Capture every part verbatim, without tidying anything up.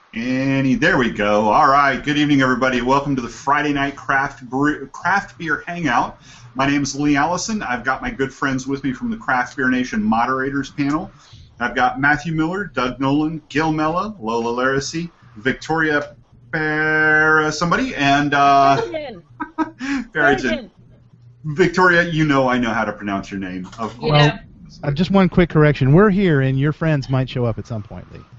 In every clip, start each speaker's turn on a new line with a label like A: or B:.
A: Any, there we go. All right. Good evening, everybody. Welcome to the Friday Night Craft Brew, Craft Beer Hangout. My name is Lee Allison. I've got my good friends with me from the Craft Beer Nation Moderators panel. I've got Matthew Miller, Doug Nolan, Gil Mella, Lola Laracy, Victoria Per somebody, and uh, Farrington. Victoria, you know I know how to pronounce your name. Of course.
B: Yeah.
C: Uh, just one quick correction. We're here, and your friends might show up at some point, Lee.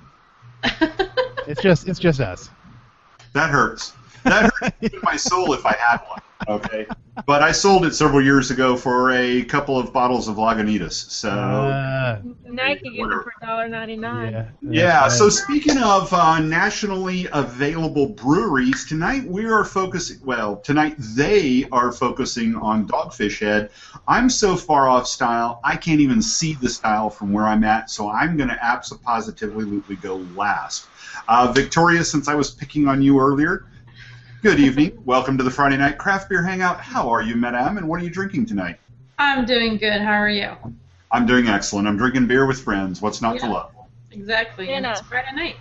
C: It's just, it's just us.
A: That hurts. That hurts in my soul if I had one. Okay, but I sold it several years ago for a couple of bottles of Lagunitas. So
C: Uh,
B: Now you can get them for one dollar ninety-nine.
C: yeah.
A: yeah.
C: that's
A: So
C: right.
A: speaking of uh, nationally available breweries, tonight we are focusing. Well, tonight they are focusing on Dogfish Head. I'm so far off style, I can't even see the style from where I'm at. So I'm going to absolutely go last. Uh, Victoria, since I was picking on you earlier. Good evening. Welcome to the Friday Night Craft Beer Hangout. How are you, Madame, and what are you drinking tonight?
B: I'm doing good. How are you?
A: I'm doing excellent. I'm drinking beer with friends. What's not to
B: Yeah.
A: love?
B: Exactly. And
D: Anna.
B: it's Friday night.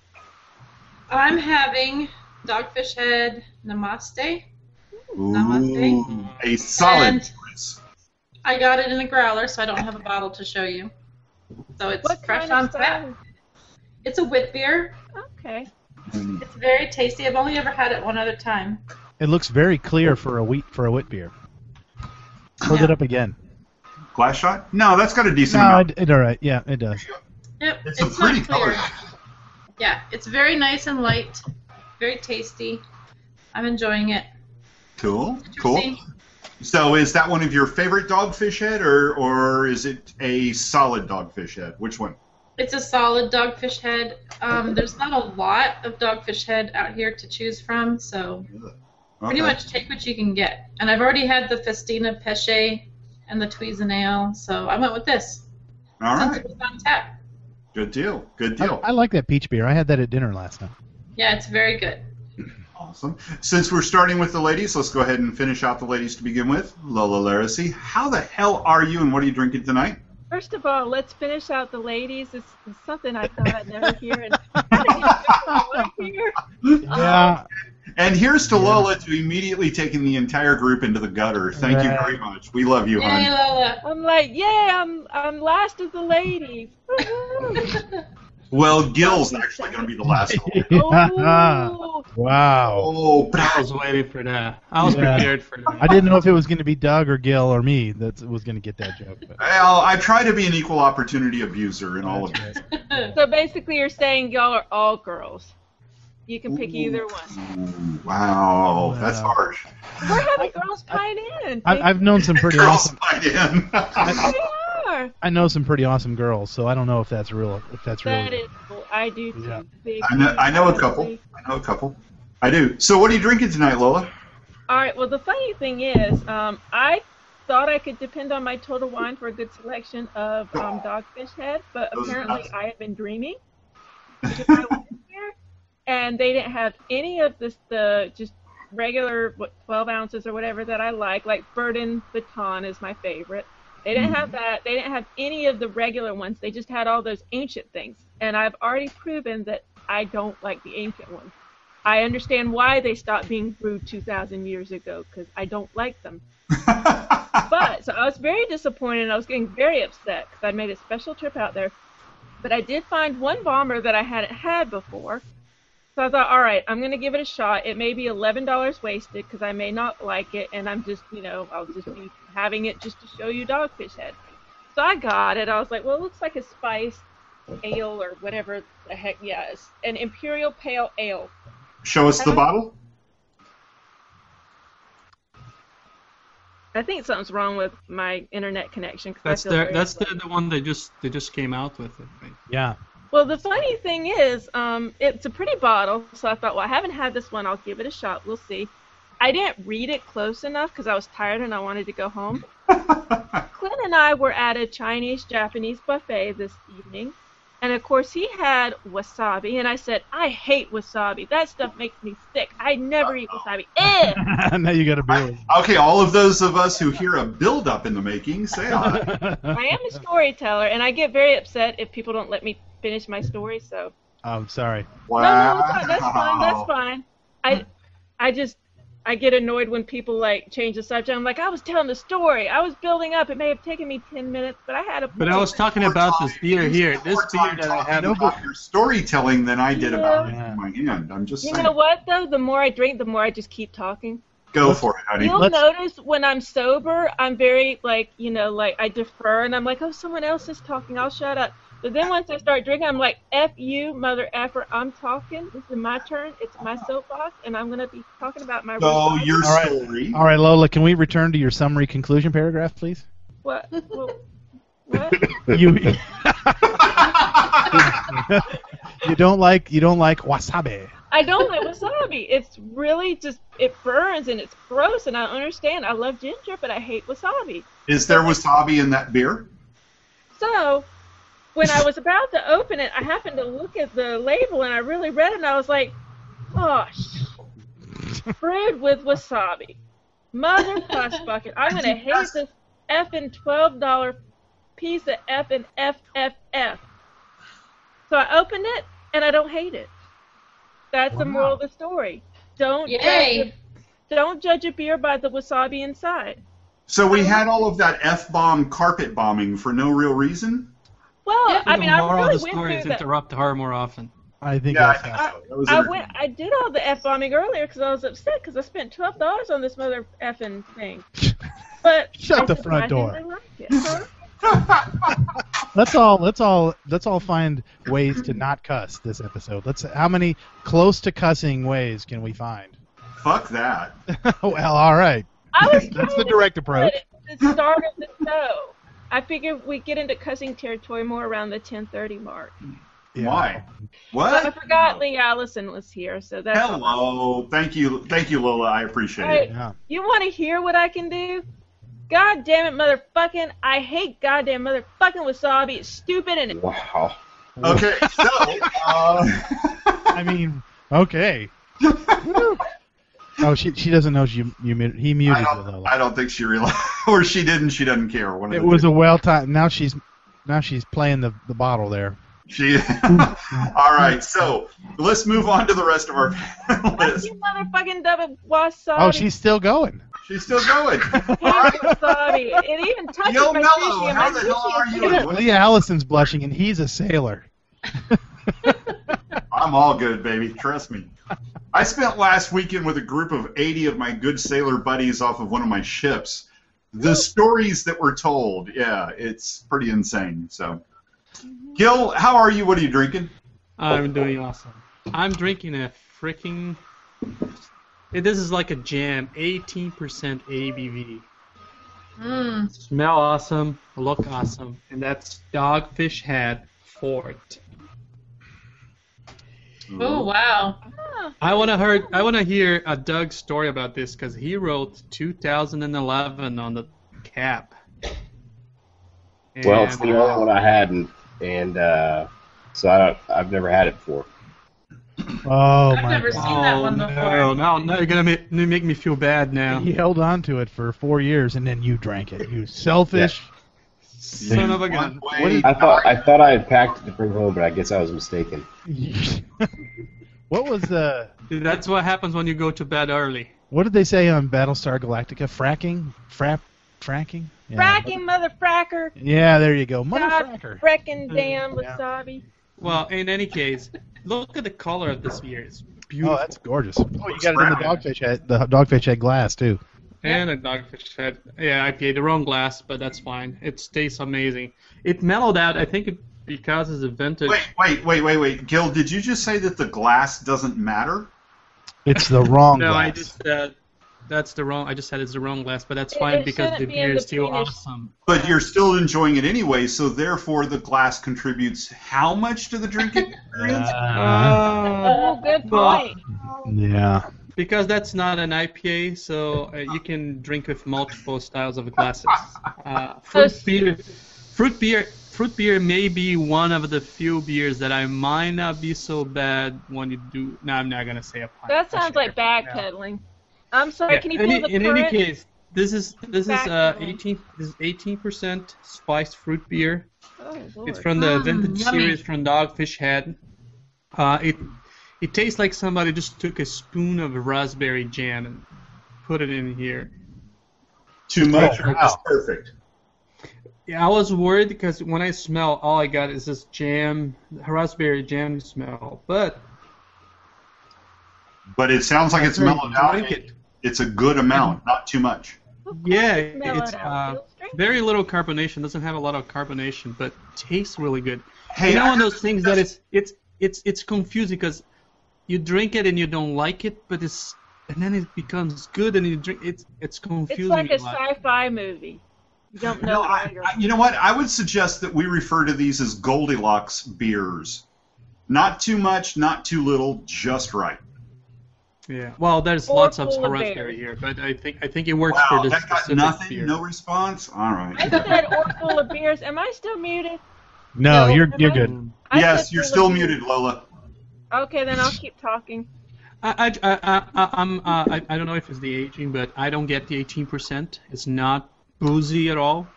B: I'm having Dogfish Head Namaste. Namaste.
A: Ooh, a solid
B: And-
A: choice.
B: I got it in a growler, so I don't have a bottle to show you. So it's
D: What
B: fresh
D: kind
B: on
D: of
B: tap.
D: style?
B: It's a wit beer.
D: Okay.
A: Mm.
B: It's very tasty. I've only ever had it one other time.
C: It looks very clear for a wheat for a wheat beer. Hold
B: Yeah.
C: it up again.
A: Glass shot? No, that's got a decent
C: No,
A: amount.
C: it, it all right. Yeah, it does.
B: Yep,
A: It's,
B: it's,
A: a pretty
B: not clear.
A: color.
B: Yeah, it's very nice and light, very tasty. I'm enjoying it.
A: Cool, cool.
B: Interesting.
A: So is that one of your favorite Dogfish Head, or, or is it a solid Dogfish Head? Which one?
B: It's a solid Dogfish Head. Um, there's not a lot of Dogfish Head out here to choose from, so pretty
A: Okay.
B: much take what you can get. And I've already had the Festina Peche and the Tweezen Ale, so I went with this.
A: All
B: Since
A: right.
B: it was on tap.
A: Good deal. Good
C: I,
A: deal.
C: I like that peach beer. I had that at dinner last night.
B: Yeah, it's very good.
A: Awesome. Since we're starting with the ladies, let's go ahead and finish out the ladies to begin with. Lola Laracy, how the hell are you, and what are you drinking tonight?
D: First of all, let's finish out the ladies. It's, it's something I thought I'd never hear. And I hear.
C: Yeah.
A: And here's to Lola to immediately taking the entire group into the gutter. Thank you
C: Right.
A: very much. We love you,
B: Yay,
A: hon.
B: Lola!
D: I'm like, yeah, I'm I'm last of the ladies. Woohoo.
A: Well, Gil's actually going to be the last one.
D: Oh,
C: Wow.
A: Oh,
E: I was waiting for that. I was
C: Yeah.
E: prepared for that.
C: I didn't know if it was going to be Doug or Gil or me that was going to get that joke. But
A: well, I try to be an equal opportunity abuser in all of
C: That's
A: this.
C: right.
D: so basically, you're saying y'all are all girls. You can pick either one.
A: Ooh, wow, that's
C: Wow.
A: harsh.
D: We're having girls pine in.
C: I, I've known some pretty
A: Girls
C: awesome.
A: fight in.
D: They are.
C: I know some pretty awesome girls, so I don't know if that's real. If that's
D: That
C: really.
D: is cool. I do too.
C: Yeah.
D: Big
A: I know, I know a couple. I know a couple. I do. So what are you drinking tonight, Lola?
D: All right. Well, the funny thing is, um, I thought I could depend on my Total Wine for a good selection of um, Dogfish Head, but
A: Those are
D: apparently
A: nuts.
D: I have been dreaming. Because I went here, and they didn't have any of this, the just regular what twelve ounces or whatever that I like. Like Burden Baton is my favorite. They didn't have that. They didn't have any of the regular ones. They just had all those ancient things. And I've already proven that I don't like the ancient ones. I understand why they stopped being brewed two thousand years ago, because I don't like them. But, so I was very disappointed, and I was getting very upset, because I'd made a special trip out there. But I did find one bomber that I hadn't had before. So I thought, all right, I'm going to give it a shot. It may be eleven dollars wasted, because I may not like it, and I'm just, you know, I'll just be having it just to show you Dogfish Head. So I got it. I was like, well, it looks like a spiced ale or whatever the heck, yeah, it's an Imperial Pale Ale.
A: Show us the bottle.
D: I think something's wrong with my internet connection. 'Cause I
E: That's
D: feel
E: the
D: very
E: that's the,
D: slow.
E: the one they just they just came out with it. Right?
C: Yeah.
D: Well, the funny thing is, um, it's a pretty bottle, so I thought, well, I haven't had this one. I'll give it a shot. We'll see. I didn't read it close enough because I was tired and I wanted to go home. Clint and I were at a Chinese-Japanese buffet this evening, and of course he had wasabi, and I said, I hate wasabi. That stuff makes me sick. I never eat wasabi. Ew!
C: Now you got a beer.
A: Okay, all of those of us who hear a build-up in the making, say hi.
D: I am a storyteller, and I get very upset if people don't let me finish my story, so
C: Oh, sorry.
A: Wow.
D: No, no, it's fine. That's fine. That's fine. I, I just, I get annoyed when people like change the subject. I'm like, I was telling the story. I was building up. It may have taken me ten minutes, but I had a.
E: But I was talking about this beer here. This beer that I have.
A: About your storytelling than I did
D: Yeah.
A: about it in my hand. I'm just
D: You
A: saying.
D: know what though? The more I drink, the more I just keep talking.
A: Go for it, honey.
D: You'll
C: Let's-
D: notice when I'm sober, I'm very like, you know, like I defer and I'm like, oh, someone else is talking. I'll shut up. But then once I start drinking, I'm like, F you, mother effer, I'm talking. This is my turn. It's my soapbox, and I'm going to be talking about my
A: So
D: response.
A: your
C: All right.
A: story.
C: All right, Lola, can we return to your summary conclusion paragraph, please?
D: What? What? what?
C: You you don't like you don't like wasabi.
D: I don't like wasabi. It's really just, it burns and it's gross, and I understand. I love ginger, but I hate wasabi.
A: Is there wasabi in that beer?
D: So, when I was about to open it, I happened to look at the label, and I really read it, and I was like, oh, sh- brewed with wasabi. Mother puss bucket. I'm going to hate this effing twelve dollar piece of effing F F F. So I opened it, and I don't hate it. That's the moral of the story. Don't judge
B: Yay.
D: a, don't judge a beer by the wasabi inside.
A: So we had all of that F-bomb carpet bombing for no real reason?
D: Well,
B: Yeah,
D: I
E: The
D: mean, I
E: moral
D: really
E: of the
D: went
E: story
D: through
E: is
D: that.
E: interrupt her more often.
C: I think
A: Yeah, I
C: that's
A: think
C: how-
A: so. That was
D: I
A: entertaining.
D: went. I did all the f bombing earlier because I was upset because I spent twelve dollars on this mother effing thing. But
C: Shut
D: I
C: the
D: said,
C: front
D: I
C: door.
D: didn't like it. Huh?
C: Let's all let's all let's all find ways to not cuss this episode. Let's how many close to cussing ways can we find?
A: Fuck that.
C: Well, all right.
D: I was
C: That's
D: trying
C: the
D: to
C: direct
D: do
C: approach.
D: it at the start of the show. I figured we get into cussing territory more around the ten thirty mark.
C: Yeah.
A: Why?
D: But I
A: What?
D: forgot Lee Allison was here, so that's all.
A: Hello. Thank you. Thank you, Lola. I appreciate
D: Right.
A: it.
C: Yeah.
D: You want to hear what I can do? God damn it, motherfucking! I hate goddamn motherfucking wasabi. It's stupid and it.
F: Wow.
A: Okay, so, uh,
C: I mean, okay. Oh, she she doesn't know you you muted- he
A: I
C: muted you,
A: don't,
C: Lola.
A: I don't think she realized, or she didn't, she doesn't care. One of
C: It
A: the
C: was
A: two.
C: a well time. Now she's now she's playing the, the bottle there.
A: She. All right, so let's move on to the rest of our
D: Fuck
A: panelists.
D: you, motherfucking double wasabi.
C: Oh, she's still going.
A: She's still going.
D: I hate
A: All right.
D: wasabi. It even touches
A: Yo,
D: my
A: Mello,
D: sushi, and
A: how
D: my
A: the hell
D: sushi
A: are
D: is
A: you?
C: Look at
A: What?
C: Leah Allison's blushing, and he's a sailor.
A: I'm all good, baby. Trust me. I spent last weekend with a group of eighty of my good sailor buddies off of one of my ships. The stories that were told, yeah, it's pretty insane. So, Gil, how are you? What are you drinking?
E: I'm doing awesome. I'm drinking a freaking. eh, This is like a jam, eighteen percent A B V.
B: Mm.
E: Smell awesome, look awesome, and that's Dogfish Head Fort.
B: Oh, wow.
D: Ah,
E: I wanna hear I wanna hear a Doug story about this because he wrote two thousand eleven on the cap.
F: Well, it's
E: And-
F: the only one I had, and and uh, so I don't. I've never had it before.
C: Oh
B: I've
C: my
B: never
C: God.
B: seen that
E: Oh,
B: one
E: no,
B: before.
E: now, now you're gonna make, make me feel bad now.
C: He held on to it for four years, and then you drank it. You selfish.
E: Son of a gun.
A: One
C: What
A: way,
C: is-
F: I thought I thought I had packed it to bring home, but I guess I was mistaken.
C: What was the?
E: That's what happens when you go to bed early.
C: What did they say on Battlestar Galactica? Fracking, frap, fracking. Yeah.
D: fracking, mother fracker.
C: Yeah, there you go, mother
D: God
C: fracker.
D: Frickin' damn
C: Yeah.
D: wasabi.
E: Well, in any case, look at the color of this beer. It's beautiful.
C: Oh, that's gorgeous. Oh, you got it in the dogfish head, the dogfish head glass too.
E: And a Dogfish Head. Yeah, I P A, the wrong glass, but that's fine. It tastes amazing. It mellowed out, I think, it, because it's a vintage.
A: Wait, wait, wait, wait, wait. Gil, did you just say that the glass doesn't matter?
C: It's the wrong
E: no,
C: glass.
E: I just said that's the wrong. I just said it's the wrong glass, but that's
D: It-
E: fine
D: it
E: because
D: shouldn't
E: the
D: be in
E: beer
D: the
E: is still
D: penis.
E: awesome.
A: But you're still enjoying it anyway, so therefore the glass contributes how much to the drinking experience?
C: Uh,
D: Oh, good
E: well,
D: point.
C: yeah.
E: Because that's not an I P A, so uh, you can drink with multiple styles of glasses. Uh, fruit
D: So-
E: beer, fruit beer, fruit beer may be one of the few beers that I might not be so bad when you do. No, I'm not gonna say a pun.
D: That
E: I
D: sounds
E: should
D: like
E: have-
D: backpedaling. I'm sorry,
E: Yeah,
D: can you
E: any-
D: pull the
E: in
D: current?
E: any case, this is this is uh,
D: Backpedaling.
E: eighteen this is eighteen percent spiced fruit beer.
D: Oh, Lord.
E: It's from the
B: Mm,
E: vintage
B: yummy.
E: series from Dogfish Head. Uh, it it tastes like somebody just took a spoon of raspberry jam and put it in here.
A: Too much
C: Oh,
A: or
C: wow.
A: just perfect?
E: Yeah, I was worried because when I smell, all I got is this jam, raspberry jam smell. But
A: But it sounds like it's
E: after I
A: mellowed out.
E: drink it,
A: It's a good amount, not too much.
E: yeah,
D: Smell
E: it's
D: it out.
E: uh,
D: You'll drink it.
E: very little carbonation. Doesn't have a lot of carbonation, but tastes really good.
A: Hey,
E: you know,
A: I
E: one of
A: have
E: those
A: to
E: things that
A: suggest-
E: it's it's it's it's confusing because you drink it and you don't like it, but it's and then it becomes good and you drink it's it's confusing.
D: It's like a
E: a lot.
D: sci-fi movie. You don't know
A: No,
D: why
A: I,
D: you're.
A: I, you know what? I would suggest that we refer to these as Goldilocks beers. Not too much, not too little, just right.
E: Yeah. Well, there's
D: Or
E: lots of
D: full of
E: raspberry
D: bears.
E: here, but I think I think it works
A: Wow,
E: for this
A: that got
E: specific
A: nothing,
E: beer.
A: no response? All right.
D: I said or full of beers. Am I still muted?
C: No,
D: No,
C: you're
D: am
C: you're
D: I?
C: good.
D: I
A: Yes,
D: said
A: you're
D: full
A: still
D: of beers.
A: muted, Lola.
D: Okay, then I'll keep talking.
E: I, I, I, I, I'm, uh, I, I don't know if it's the aging, but I don't get the eighteen percent. It's not boozy at all.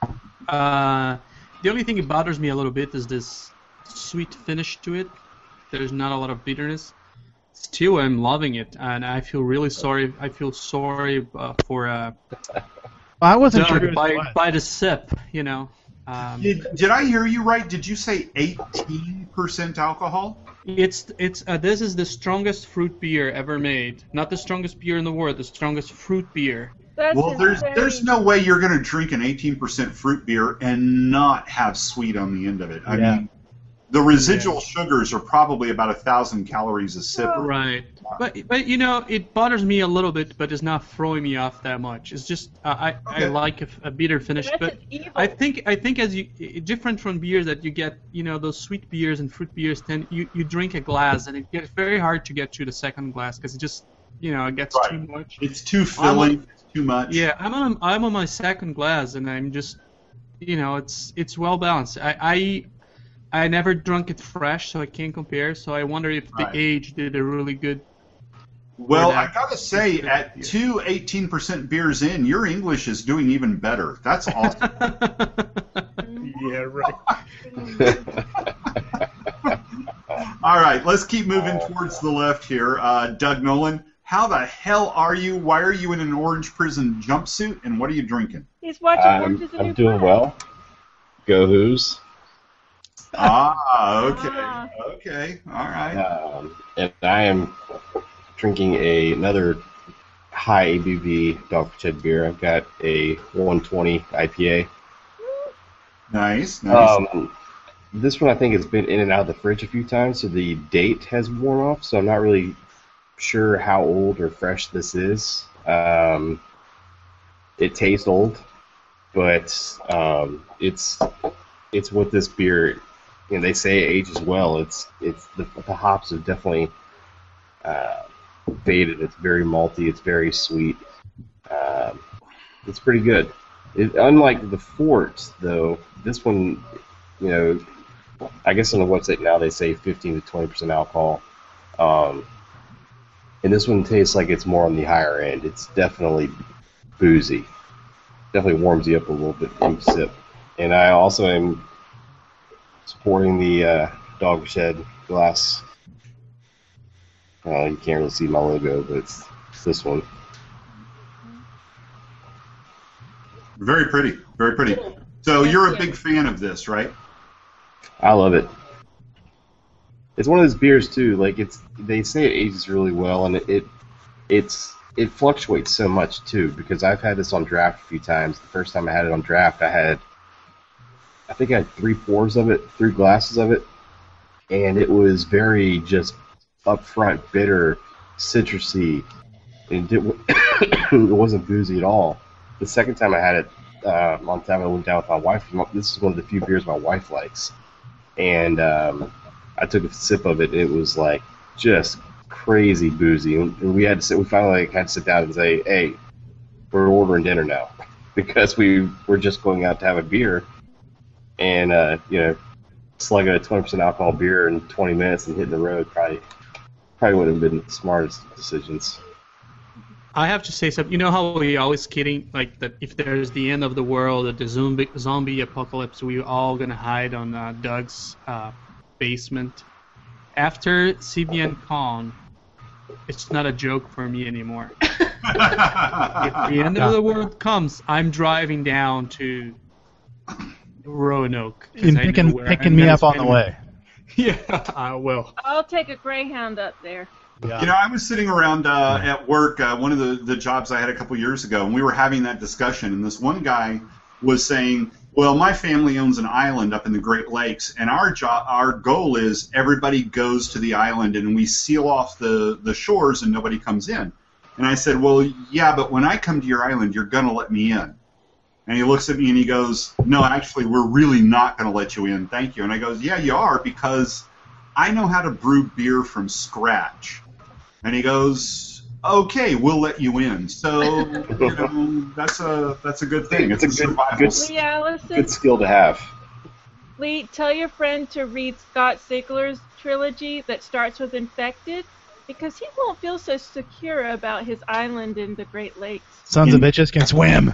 E: Uh, the only thing that bothers me a little bit is this sweet finish to it. There's not a lot of bitterness. Still, I'm loving it, and I feel really sorry. I feel sorry uh, for uh,
C: I wasn't
E: Doug
C: sure.
E: by,
C: What.
E: by the sip, you know. Um,
A: Did, did I hear you right? Did you say eighteen percent alcohol?
E: It's it's uh, this is the strongest fruit beer ever made. Not the strongest beer in the world, the strongest fruit beer.
D: That's
A: Well, there's
D: insane.
A: there's no way you're going to drink an eighteen percent fruit beer and not have sweet on the end of it. I
C: Yeah.
A: mean, the residual sugars are probably about a thousand calories a sip.
E: Right. But but you know it bothers me a little bit, but it's not throwing me off that much. It's just uh, I
A: Okay.
E: I like a, a bitter finish,
D: That's
E: but
D: just evil.
E: I think I think as you i- different from beers that you get, you know, those sweet beers and fruit beers, then you, you drink a glass and it gets very hard to get to the second glass because it just you know it gets
A: Right.
E: too much.
A: It's too filling. It's too much.
E: Yeah, I'm on I'm on my second glass and I'm just you know it's it's well balanced. I I, I never drunk it fresh, so I can't compare. So I wonder if the
A: Right.
E: age did a really good.
A: Well,
E: Or
A: I
E: that-
A: gotta say, at two eighteen percent beers in, your English is doing even better. That's awesome.
E: Yeah, right.
A: All right, let's keep moving towards the left here. Uh, Doug Nolan, how the hell are you? Why are you in an orange prison jumpsuit, and what are you drinking?
D: He's watching
F: I'm,
D: Orange is the
F: I'm
D: New
F: doing
D: Black.
F: well. Go Who's.
A: Ah, okay,
D: Ah.
A: okay, all right.
F: Um, and I am drinking a, another high A B V Dogfish Head beer. I've got a one twenty I P A.
A: Nice, nice.
F: Um, this one I think has been in and out of the fridge a few times, so the date has worn off. So I'm not really sure how old or fresh this is. Um, it tastes old, but um, it's it's what this beer. You know, they say it ages well. It's it's the, the hops have definitely uh, faded. It's very malty. It's very sweet. Um, it's pretty good. It, unlike the Fort, though, this one, you know, I guess on the website now they say fifteen to twenty percent alcohol. Um, and this one tastes like it's more on the higher end. It's definitely boozy. Definitely warms you up a little bit from sip. And I also am supporting the uh, Dogfish Head glass. Uh, you can't really see my logo, but it's, it's this one.
A: Very pretty, very pretty. So you're a big fan of this, right?
F: I love it. It's one of those beers too. Like it's, they say it ages really well, and it, it it's it fluctuates so much too. Because I've had this on draft a few times. The first time I had it on draft, I had, I think I had three pours of it, three glasses of it, and it was very just upfront, bitter, citrusy, and it, it wasn't boozy at all. The second time I had it, uh, on time I went down with my wife. This is one of the few beers my wife likes. And um, I took a sip of it, and it was like just crazy boozy. And we had to sit, we finally like, had to sit down and say, "Hey, we're ordering dinner now," because we were just going out to have a beer, and uh, you know, slugging a twenty percent alcohol beer in twenty minutes and hitting the road probably probably wouldn't have been the smartest decisions.
E: I have to say something. You know how we always kidding like that if there's the end of the world, that the zombie zombie apocalypse, we all gonna hide on uh, Doug's uh, basement. after C B N Con, it's not a joke for me anymore. If the end of the world comes, I'm driving down to Roanoke. 'cause
C: And
E: I know
C: picking,
E: where
C: picking
E: I'm
C: me
E: gonna
C: up on the
E: spend-
C: way.
E: Yeah, I will.
D: I'll take a Greyhound up there.
C: Yeah.
A: You know, I was sitting around uh, at work, uh, one of the, the jobs I had a couple years ago, and we were having that discussion, and this one guy was saying, well, my family owns an island up in the Great Lakes, and our job, our goal is everybody goes to the island, and we seal off the, the shores, and nobody comes in. And I said, well, yeah, but when I come to your island, you're going to let me in. And he looks at me and he goes, no, actually, we're really not going to let you in, thank you. And I goes, yeah, you are, because I know how to brew beer from scratch. And he goes, okay, we'll let you in. So, you know, that's a that's a good thing. It's,
F: It's a good-
A: survival.
F: good-
D: Lee Allison,
F: Good skill to have.
D: Lee, tell your friend to read Scott Sigler's trilogy that starts with Infected, because he won't feel so secure about his island in the Great Lakes.
C: Sons of bitches can swim.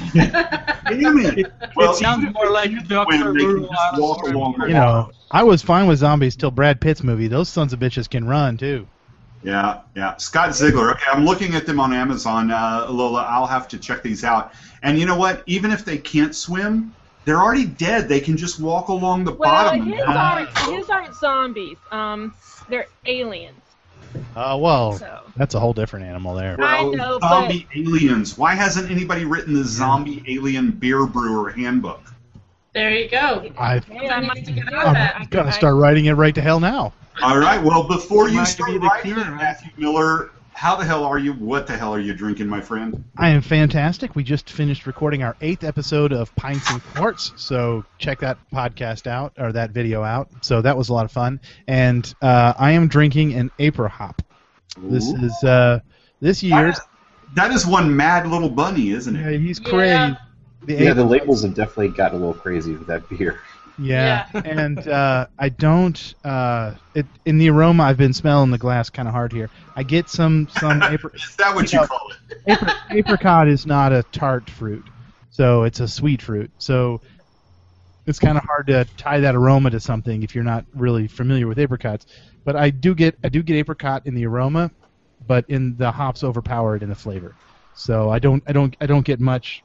A: Damn it. Well,
E: it sounds
A: even if
E: more
A: they
E: like
A: can't
E: Doctor
A: swim, they can
E: Who
A: just walk along the
C: You
A: water.
C: know, I was fine with zombies till Brad Pitt's movie. Those sons of bitches can run too.
A: Yeah, yeah. Scott Ziegler. Okay, I'm looking at them on Amazon, uh, Lola. I'll have to check these out. And you know what? Even if they can't swim, they're already dead. They can just walk along the
D: Well,
A: bottom.
D: his
A: and-
D: aren't, his aren't zombies. Um, they're aliens.
C: Uh, well,
D: So.
C: that's a whole different animal there.
D: I
A: Well,
D: know,
A: zombie aliens. Why hasn't anybody written the zombie alien beer brewer handbook?
B: There you go.
C: I,
D: Hey, I might
B: to get
D: do
B: on
D: that.
C: I'm
D: I-
C: gonna
D: I-
C: start writing it right to hell now.
A: All right. Well, before you
E: Might
A: start
E: be the
A: writing
E: cure,
A: it,
E: right?
A: Matthew Miller, how the hell are you? What the hell are you drinking, my friend?
C: I am fantastic. We just finished recording our eighth episode of Pints and Quarts, so check that podcast out, or that video out. So that was a lot of fun. And uh, I am drinking an April hop. This
A: Ooh.
C: is uh, this year's.
A: That- that is one mad little bunny, isn't
C: Yeah,
A: it?
C: he's
B: Yeah.
C: crazy. The
F: Yeah, the
C: April-
F: labels have definitely gotten a little crazy with that beer.
C: Yeah, and uh, I don't. Uh, it in the aroma, I've been smelling the glass kind of hard here. I get some some apricot.
A: Is that what
C: You
A: you
C: know,
A: call it?
C: Apricot, apricot is not a tart fruit, so it's a sweet fruit. So it's kind of hard to tie that aroma to something if you're not really familiar with apricots. But I do get I do get apricot in the aroma, but in the hops overpower it in the flavor. So I don't I don't I don't get much.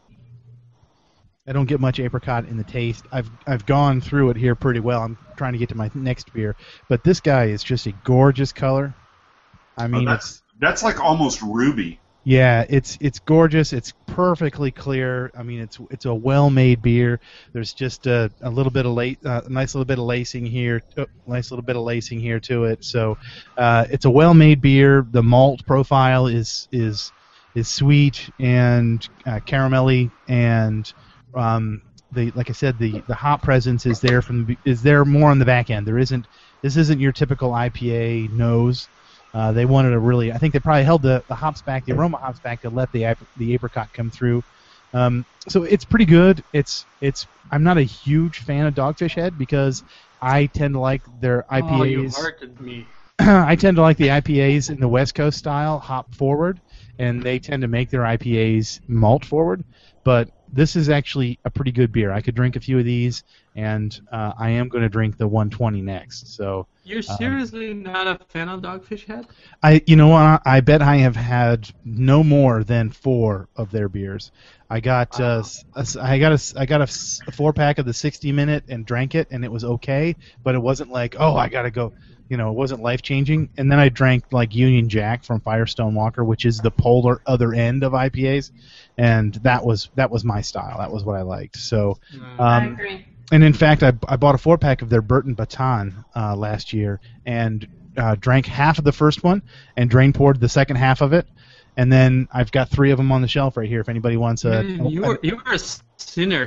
C: I don't get much apricot in the taste. I've I've gone through it here pretty well. I'm trying to get to my next beer, but this guy is just a gorgeous color. I mean,
A: Oh,
C: it's
A: that's that's like almost ruby.
C: yeah, it's it's gorgeous. It's perfectly clear. I mean, it's it's a well-made beer. There's just a, a little bit of la- uh, a nice little bit of lacing here, oh, nice little bit of lacing here to it. So uh, it's a well-made beer. The malt profile is is is sweet and uh, caramelly, and um, the like I said, the, the hop presence is there from the, is there more on the back end. There isn't this isn't your typical I P A nose. Uh, they wanted to really. I think they probably held the, the hops back, the aroma hops back, to let the ap- the apricot come through. Um, so it's pretty good. It's it's. I'm not a huge fan of Dogfish Head because I tend to like their I P As.
E: Oh, you hurted me.
C: I tend to like the I P As in the West Coast style, hop forward, and they tend to make their I P As malt forward. But this is actually a pretty good beer. I could drink a few of these, and uh, I am going to drink the one twenty next. So.
E: You're seriously not a fan of Dogfish Head?
C: I, you know what? I bet I have had no more than four of their beers. I got, uh, s- a s- I got a, I got a, s- a four pack of the sixty minute and drank it, and it was okay, but it wasn't like, oh, I gotta go. You know, it wasn't life changing. And then I drank like Union Jack from Firestone Walker, which is the polar other end of I P As, and that was that was my style. That was what I liked. So.
B: I
C: Um,
B: agree.
C: And in fact, I, I bought a four pack of their Burton Baton uh, last year and uh, drank half of the first one and drain poured the second half of it. And then I've got three of them on the shelf right here if anybody wants a.
E: Mm, you are you are a sinner.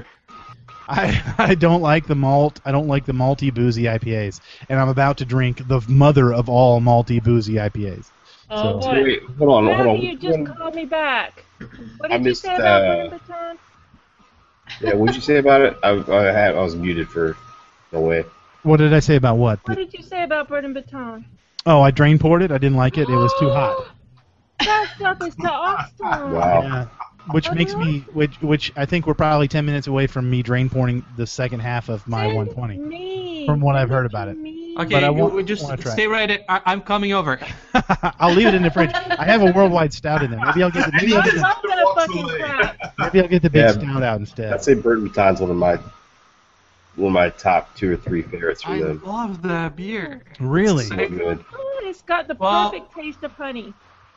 C: I, I don't like the malt. I don't like the malty boozy I P As. And I'm about to drink the mother of all malty boozy I P As.
B: Oh
C: so-
B: boy.
F: Wait, hold on, hold on.
D: Matthew, you just called me back. What
F: I
D: did you
F: missed,
D: say about
F: uh,
D: Burning Baton?
F: Yeah, what did you say about it? I, I had I was muted for a way.
C: What did I say about what?
D: What did you say about Burning Baton?
C: Oh, I drain poured it. I didn't like it. It was too hot.
D: That stuff is so awesome.
F: Wow.
C: Yeah. Which
D: Oh,
C: makes
D: really?
C: me, which, which I think we're probably ten minutes away from me drain pouring the second half of my
D: Send
C: one twenty.
D: Me.
C: From what
D: Send
C: I've heard
D: it
C: about
D: to
C: it.
D: Me.
E: Okay,
C: But I
E: you-
C: won't-
E: we just
C: wanna try.
E: stay right there. I, I'm coming over.
C: I'll leave it in the fridge. I have a worldwide stout in there. Maybe I'll get the, maybe I'll get the,
D: love that fucking crap.
C: maybe I'll get the big
F: Yeah.
C: stout out instead.
F: I'd say Bourbon Baton's one of my one of my top two or three favorites from
E: I
F: them.
E: love the beer.
C: Really?
F: So good.
D: Oh, it's got the
E: Well-
D: perfect taste of honey.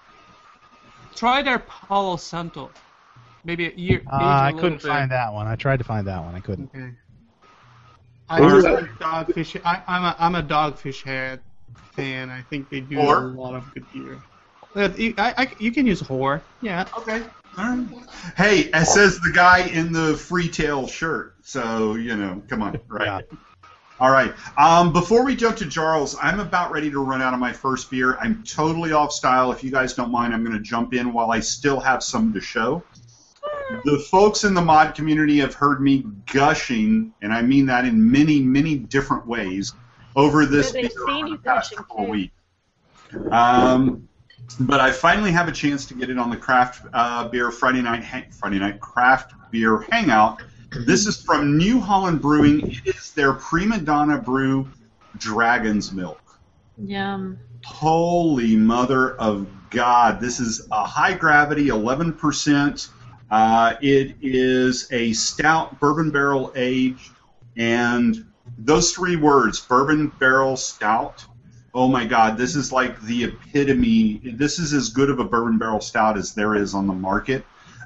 E: Try their Palo Santo. Maybe a year.
C: Uh, I couldn't find that one. I tried to find that one. I couldn't.
E: Okay. I
F: Or-
E: also like Dogfish. I, I'm a I'm a Dogfish Head fan. I think they do
A: Or?
E: a lot of good beer. Uh, you, I, I, you can use whore. Yeah.
A: Okay. All right. Hey, it says the guy in the Freetail shirt. So, you know, come on. Right.
C: Yeah.
A: All right. Um, before we jump to Jarls, I'm about ready to run out of my first beer. I'm totally off style. If you guys don't mind, I'm going to jump in while I still have some to show. The folks in the mod community have heard me gushing, and I mean that in many, many different ways, over this
D: Yeah,
A: beer
D: they've seen
A: over
D: you
A: the past
D: gushing,
A: couple of
D: too.
A: weeks. Um, but I finally have a chance to get it on the craft uh, beer Friday night hang- Friday night craft beer hangout. This is from New Holland Brewing. It is their Prima Donna Brew Dragon's Milk.
B: Yum.
A: Holy mother of God. This is a high gravity, eleven percent. Uh, it is a stout bourbon barrel aged, and those three words, bourbon barrel stout, oh my God, this is like the epitome. This is as good of a bourbon barrel stout as there is on the market.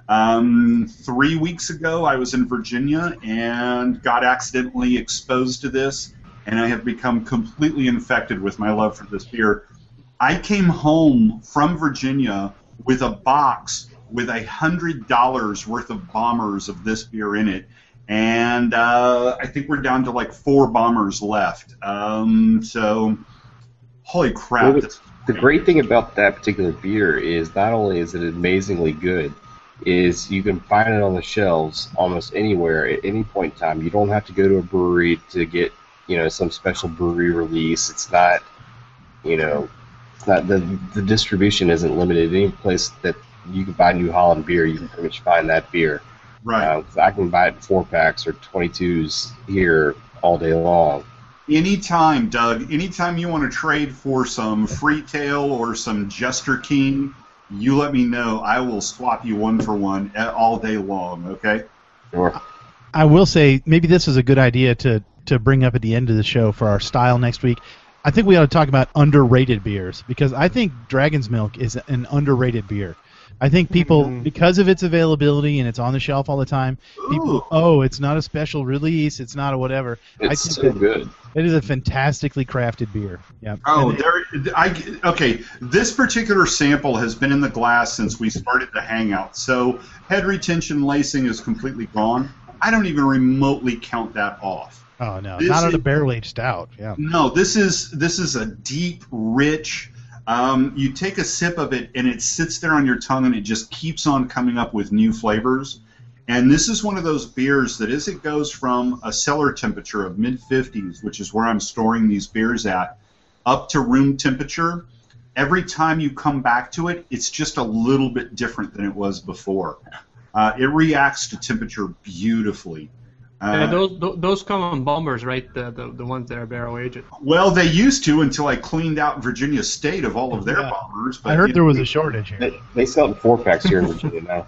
A: Um, three weeks ago, I was in Virginia and got accidentally exposed to this, and I have become completely infected with my love for this beer. I came home from Virginia with a box with a hundred dollars worth of bombers of this beer in it, and uh, I think we're down to like four bombers left. Um, so, holy crap!
F: Well,
A: this-
F: The great thing about that particular beer is not only is it amazingly good, is you can find it on the shelves almost anywhere at any point in time. You don't have to go to a brewery to get, you know, some special brewery release. It's not, you know, it's not the the distribution isn't limited. Any place that you can buy New Holland beer, you can pretty much find that beer.
A: right.
F: Uh, 'cause I can buy it in four packs or twenty-twos here all day long.
A: Anytime, Doug, anytime you want to trade for some Freetail or some Jester King, you let me know. I will swap you one for one a- all day long, okay?
F: Sure.
C: I will say maybe this is a good idea to, to bring up at the end of the show for our style next week. I think we ought to talk about underrated beers because I think Dragon's Milk is an underrated beer. I think people,
E: Mhm.
C: because of its availability and it's on the shelf all the time, people,
A: Ooh.
C: oh, it's not a special release, it's not a whatever. I
F: It's
C: think
F: so
C: that
F: good.
C: it is a fantastically crafted beer. Yeah.
A: Oh,
C: And it-
A: there. I okay. This particular sample has been in the glass since we started the hangout, so head retention lacing is completely gone. I don't even remotely count that off.
C: oh no,
A: this
C: not on
A: is-
C: a barrel aged stout. Yeah.
A: No, this is this is a deep, rich. Um, you take a sip of it and it sits there on your tongue and it just keeps on coming up with new flavors. And this is one of those beers that as it goes from a cellar temperature of mid fifties, which is where I'm storing these beers at, up to room temperature, every time you come back to it, it's just a little bit different than it was before. Uh, it reacts to temperature beautifully. Uh,
E: Yeah, those tho- those come on bombers, right? The, the the ones that are barrel aged.
A: Well, they used to until I cleaned out Virginia State of all of their
C: Yeah.
A: bombers. But
C: I heard
A: you
C: there
A: know,
C: was a shortage here.
F: They, they sell it in four packs here in Virginia now.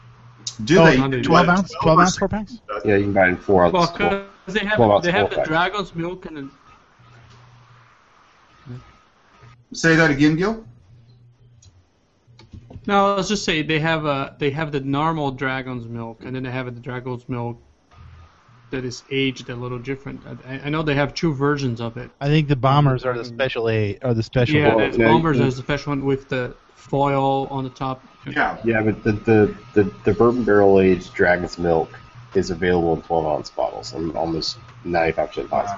A: Do
C: Oh,
A: they?
C: twelve
A: what,
C: ounce, twelve
A: or
C: ounce four packs.
F: Yeah, you can buy it in four
E: Well,
F: ounces.
E: because they have
F: twelve ounce
E: they have the
F: four-pack.
E: Dragon's Milk and then
A: Say that again, Gil.
E: no, let's just say they have a they have the normal Dragon's Milk and then they have the Dragon's Milk that is aged a little different. I, I know they have two versions of it.
C: I think the bombers are the special A, are the special.
E: Yeah,
F: Well,
E: the
F: yeah,
E: bombers
F: you-
E: is the special one with the foil on the top.
A: Yeah.
F: Yeah, but the, the, the, the bourbon barrel aged Dragon's Milk is available in twelve ounce bottles. I'm almost ninety-five percent positive.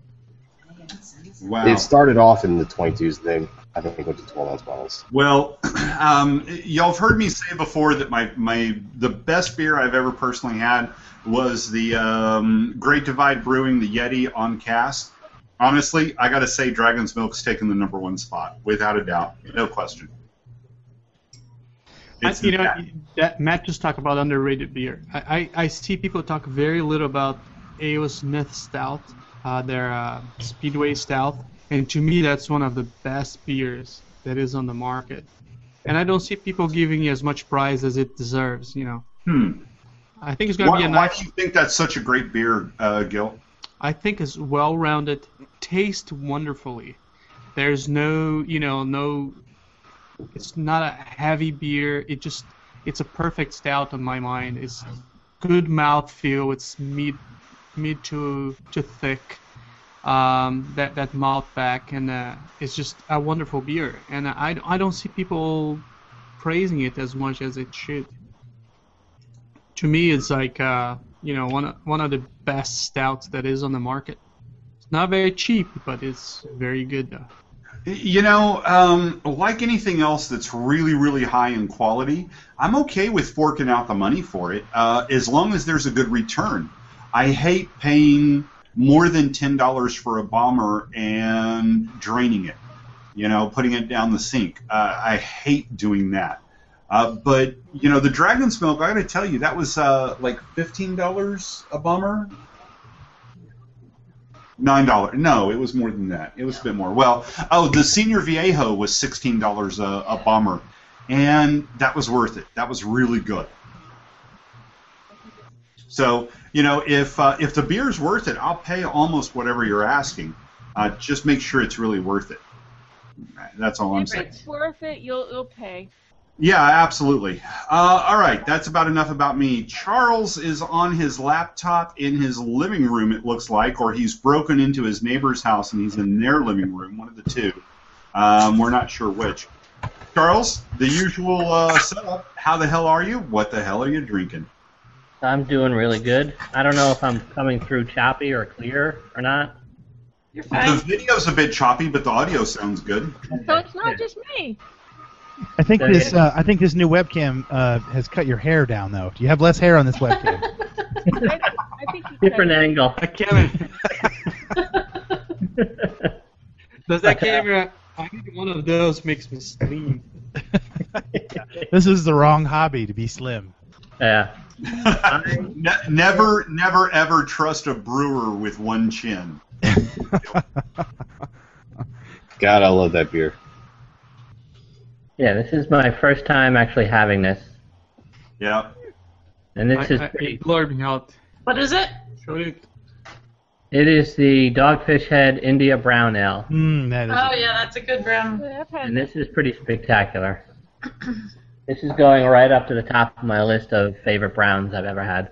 A: Wow.
F: It started off in the twenty-twos, then I think it went to twelve ounce bottles.
A: Well, um, y'all have heard me say before that my, my the best beer I've ever personally had was the um, Great Divide Brewing, the Yeti on cask. Honestly, I got to say Dragon's Milk's taken the number one spot, without a doubt, no question.
E: I,
A: It's
E: you know,
A: that-
E: that Matt just talked about underrated beer. I, I, I see people talk very little about A O. Smith Stout. uh, their uh, Speedway Stout, and to me that's one of the best beers that is on the market. And I don't see people giving it as much price as it deserves, you know.
A: Hmm.
E: I think it's going to
A: Why,
E: be a
A: why
E: nice...
A: do you think that's such a great beer, uh, Gil?
E: I think it's well-rounded, tastes wonderfully. There's no, you know, no... It's not a heavy beer. It just... It's a perfect stout on my mind. It's good mouthfeel. It's mid, mid to to thick. Um, that that mouth back, and uh, it's just a wonderful beer. And I, I don't see people praising it as much as it should. To me, it's like uh, you know one of, one of the best stouts that is on the market. It's not very cheap, but it's very good though.
A: You know, um, like anything else that's really, really high in quality, I'm okay with forking out the money for it, uh, as long as there's a good return. I hate paying more than ten dollars for a bomber and draining it, you know, putting it down the sink. Uh, I hate doing that. Uh, but, you know, the Dragon's Milk, I got to tell you, that was uh, like fifteen dollars a bomber. Nine dollars. No, it was more than that. It was a bit more. Well, oh, the Senior Viejo was sixteen dollars a, a bomber, and that was worth it. That was really good. So, you know, if uh, if the beer's worth it, I'll pay almost whatever you're asking. Uh, just make sure it's really worth it. That's all I'm
D: If
A: saying.
D: it's worth it, you'll you'll pay.
A: Yeah, absolutely. Uh, all right, that's about enough about me. Charles is on his laptop in his living room, it looks like, or he's broken into his neighbor's house and he's in their living room, one of the two. Um, we're not sure which. Charles, the usual uh, setup. How the hell are you? What the hell are you drinking?
G: I'm doing really good. I don't know if I'm coming through choppy or clear or not.
B: You're
A: The
B: fine.
A: video's a bit choppy, but the audio sounds good.
D: So it's not just me.
C: I think
G: Okay.
C: this uh, I think this new webcam uh, has cut your hair down though. Do you have less hair on this webcam?
D: I, I think you
G: Different
D: said-
G: angle.
E: I can't. Does that camera? I think one of those makes me slim.
C: This is the wrong hobby to be slim.
G: Yeah.
A: Ne- never, never, ever trust a brewer with one chin.
F: God, I love that beer.
G: Yeah, this is my first time actually having this,
A: Yeah.
G: and this
E: I,
G: is
E: I,
G: pretty.
E: it blurred me out.
B: What is it?
E: Show it.
G: It is the Dogfish Head India Brown Ale,
C: Mm, that is
B: Oh yeah, that's a good brown.
D: I've had
G: and this is pretty spectacular. This is going right up to the top of my list of favorite browns I've ever had.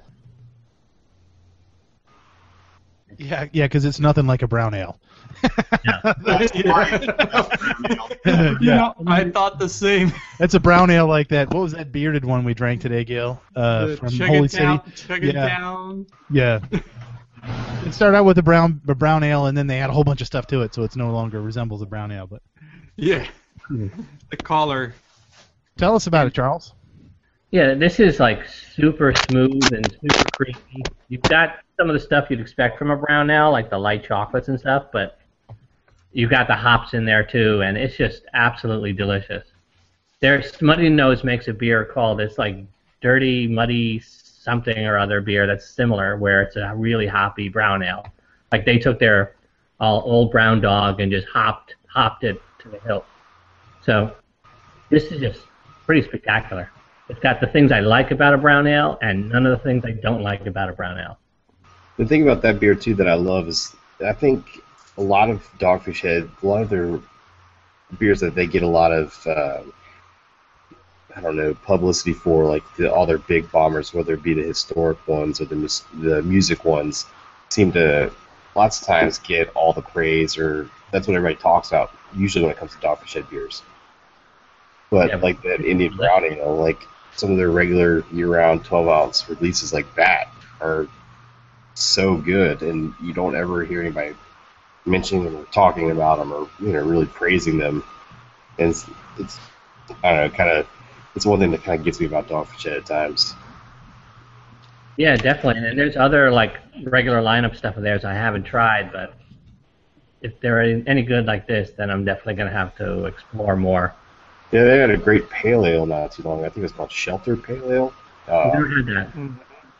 C: yeah, yeah, because it's nothing like a brown ale.
A: That's right.
E: You
C: Yeah.
E: know, I thought the same.
C: That's a brown ale like that. What was that bearded one we drank today, Gil? Uh,
E: The
C: from
E: Chug
C: Holy
E: it down,
C: City.
E: Chug it
C: Yeah.
E: down.
C: Yeah. It started out with a brown a brown ale, and then they add a whole bunch of stuff to it, so it's no longer resembles a brown ale. But
E: Yeah. The collar.
C: tell us about it, Charles.
G: Yeah, this is like super smooth and super creamy. You've got some of the stuff you'd expect from a brown ale, like the light chocolates and stuff, but you've got the hops in there too, and it's just absolutely delicious. There's Muddy Nose makes a beer called it's like Dirty Muddy something or other beer that's similar, where it's a really hoppy brown ale. Like they took their uh, old brown dog and just hopped hopped it to the hilt. So this is just pretty spectacular. It's got the things I like about a brown ale and none of the things I don't like about a brown ale.
F: The thing about that beer too that I love is I think a lot of Dogfish Head, a lot of their beers that they get a lot of uh, I don't know publicity for, like the, all their big bombers, whether it be the historic ones or the mus- the music ones, seem to lots of times get all the praise, or that's what everybody talks about. Usually when it comes to Dogfish Head beers, but
G: Yeah.
F: like that Indian Brown, you know, like some of their regular year-round twelve ounce releases like that are so good, and you don't ever hear anybody mentioning them or talking about them or you know really praising them. And it's, it's I don't know, kind of it's one thing that kind of gets me about Dogfish Head at times.
G: Yeah, definitely. And there's other like regular lineup stuff of theirs I haven't tried, but if they're any good like this, then I'm definitely going to have to explore more.
F: Yeah, they had a great pale ale not too long. I think it was called Shelter Pale Ale.
G: I've
F: Uh,
G: never had that.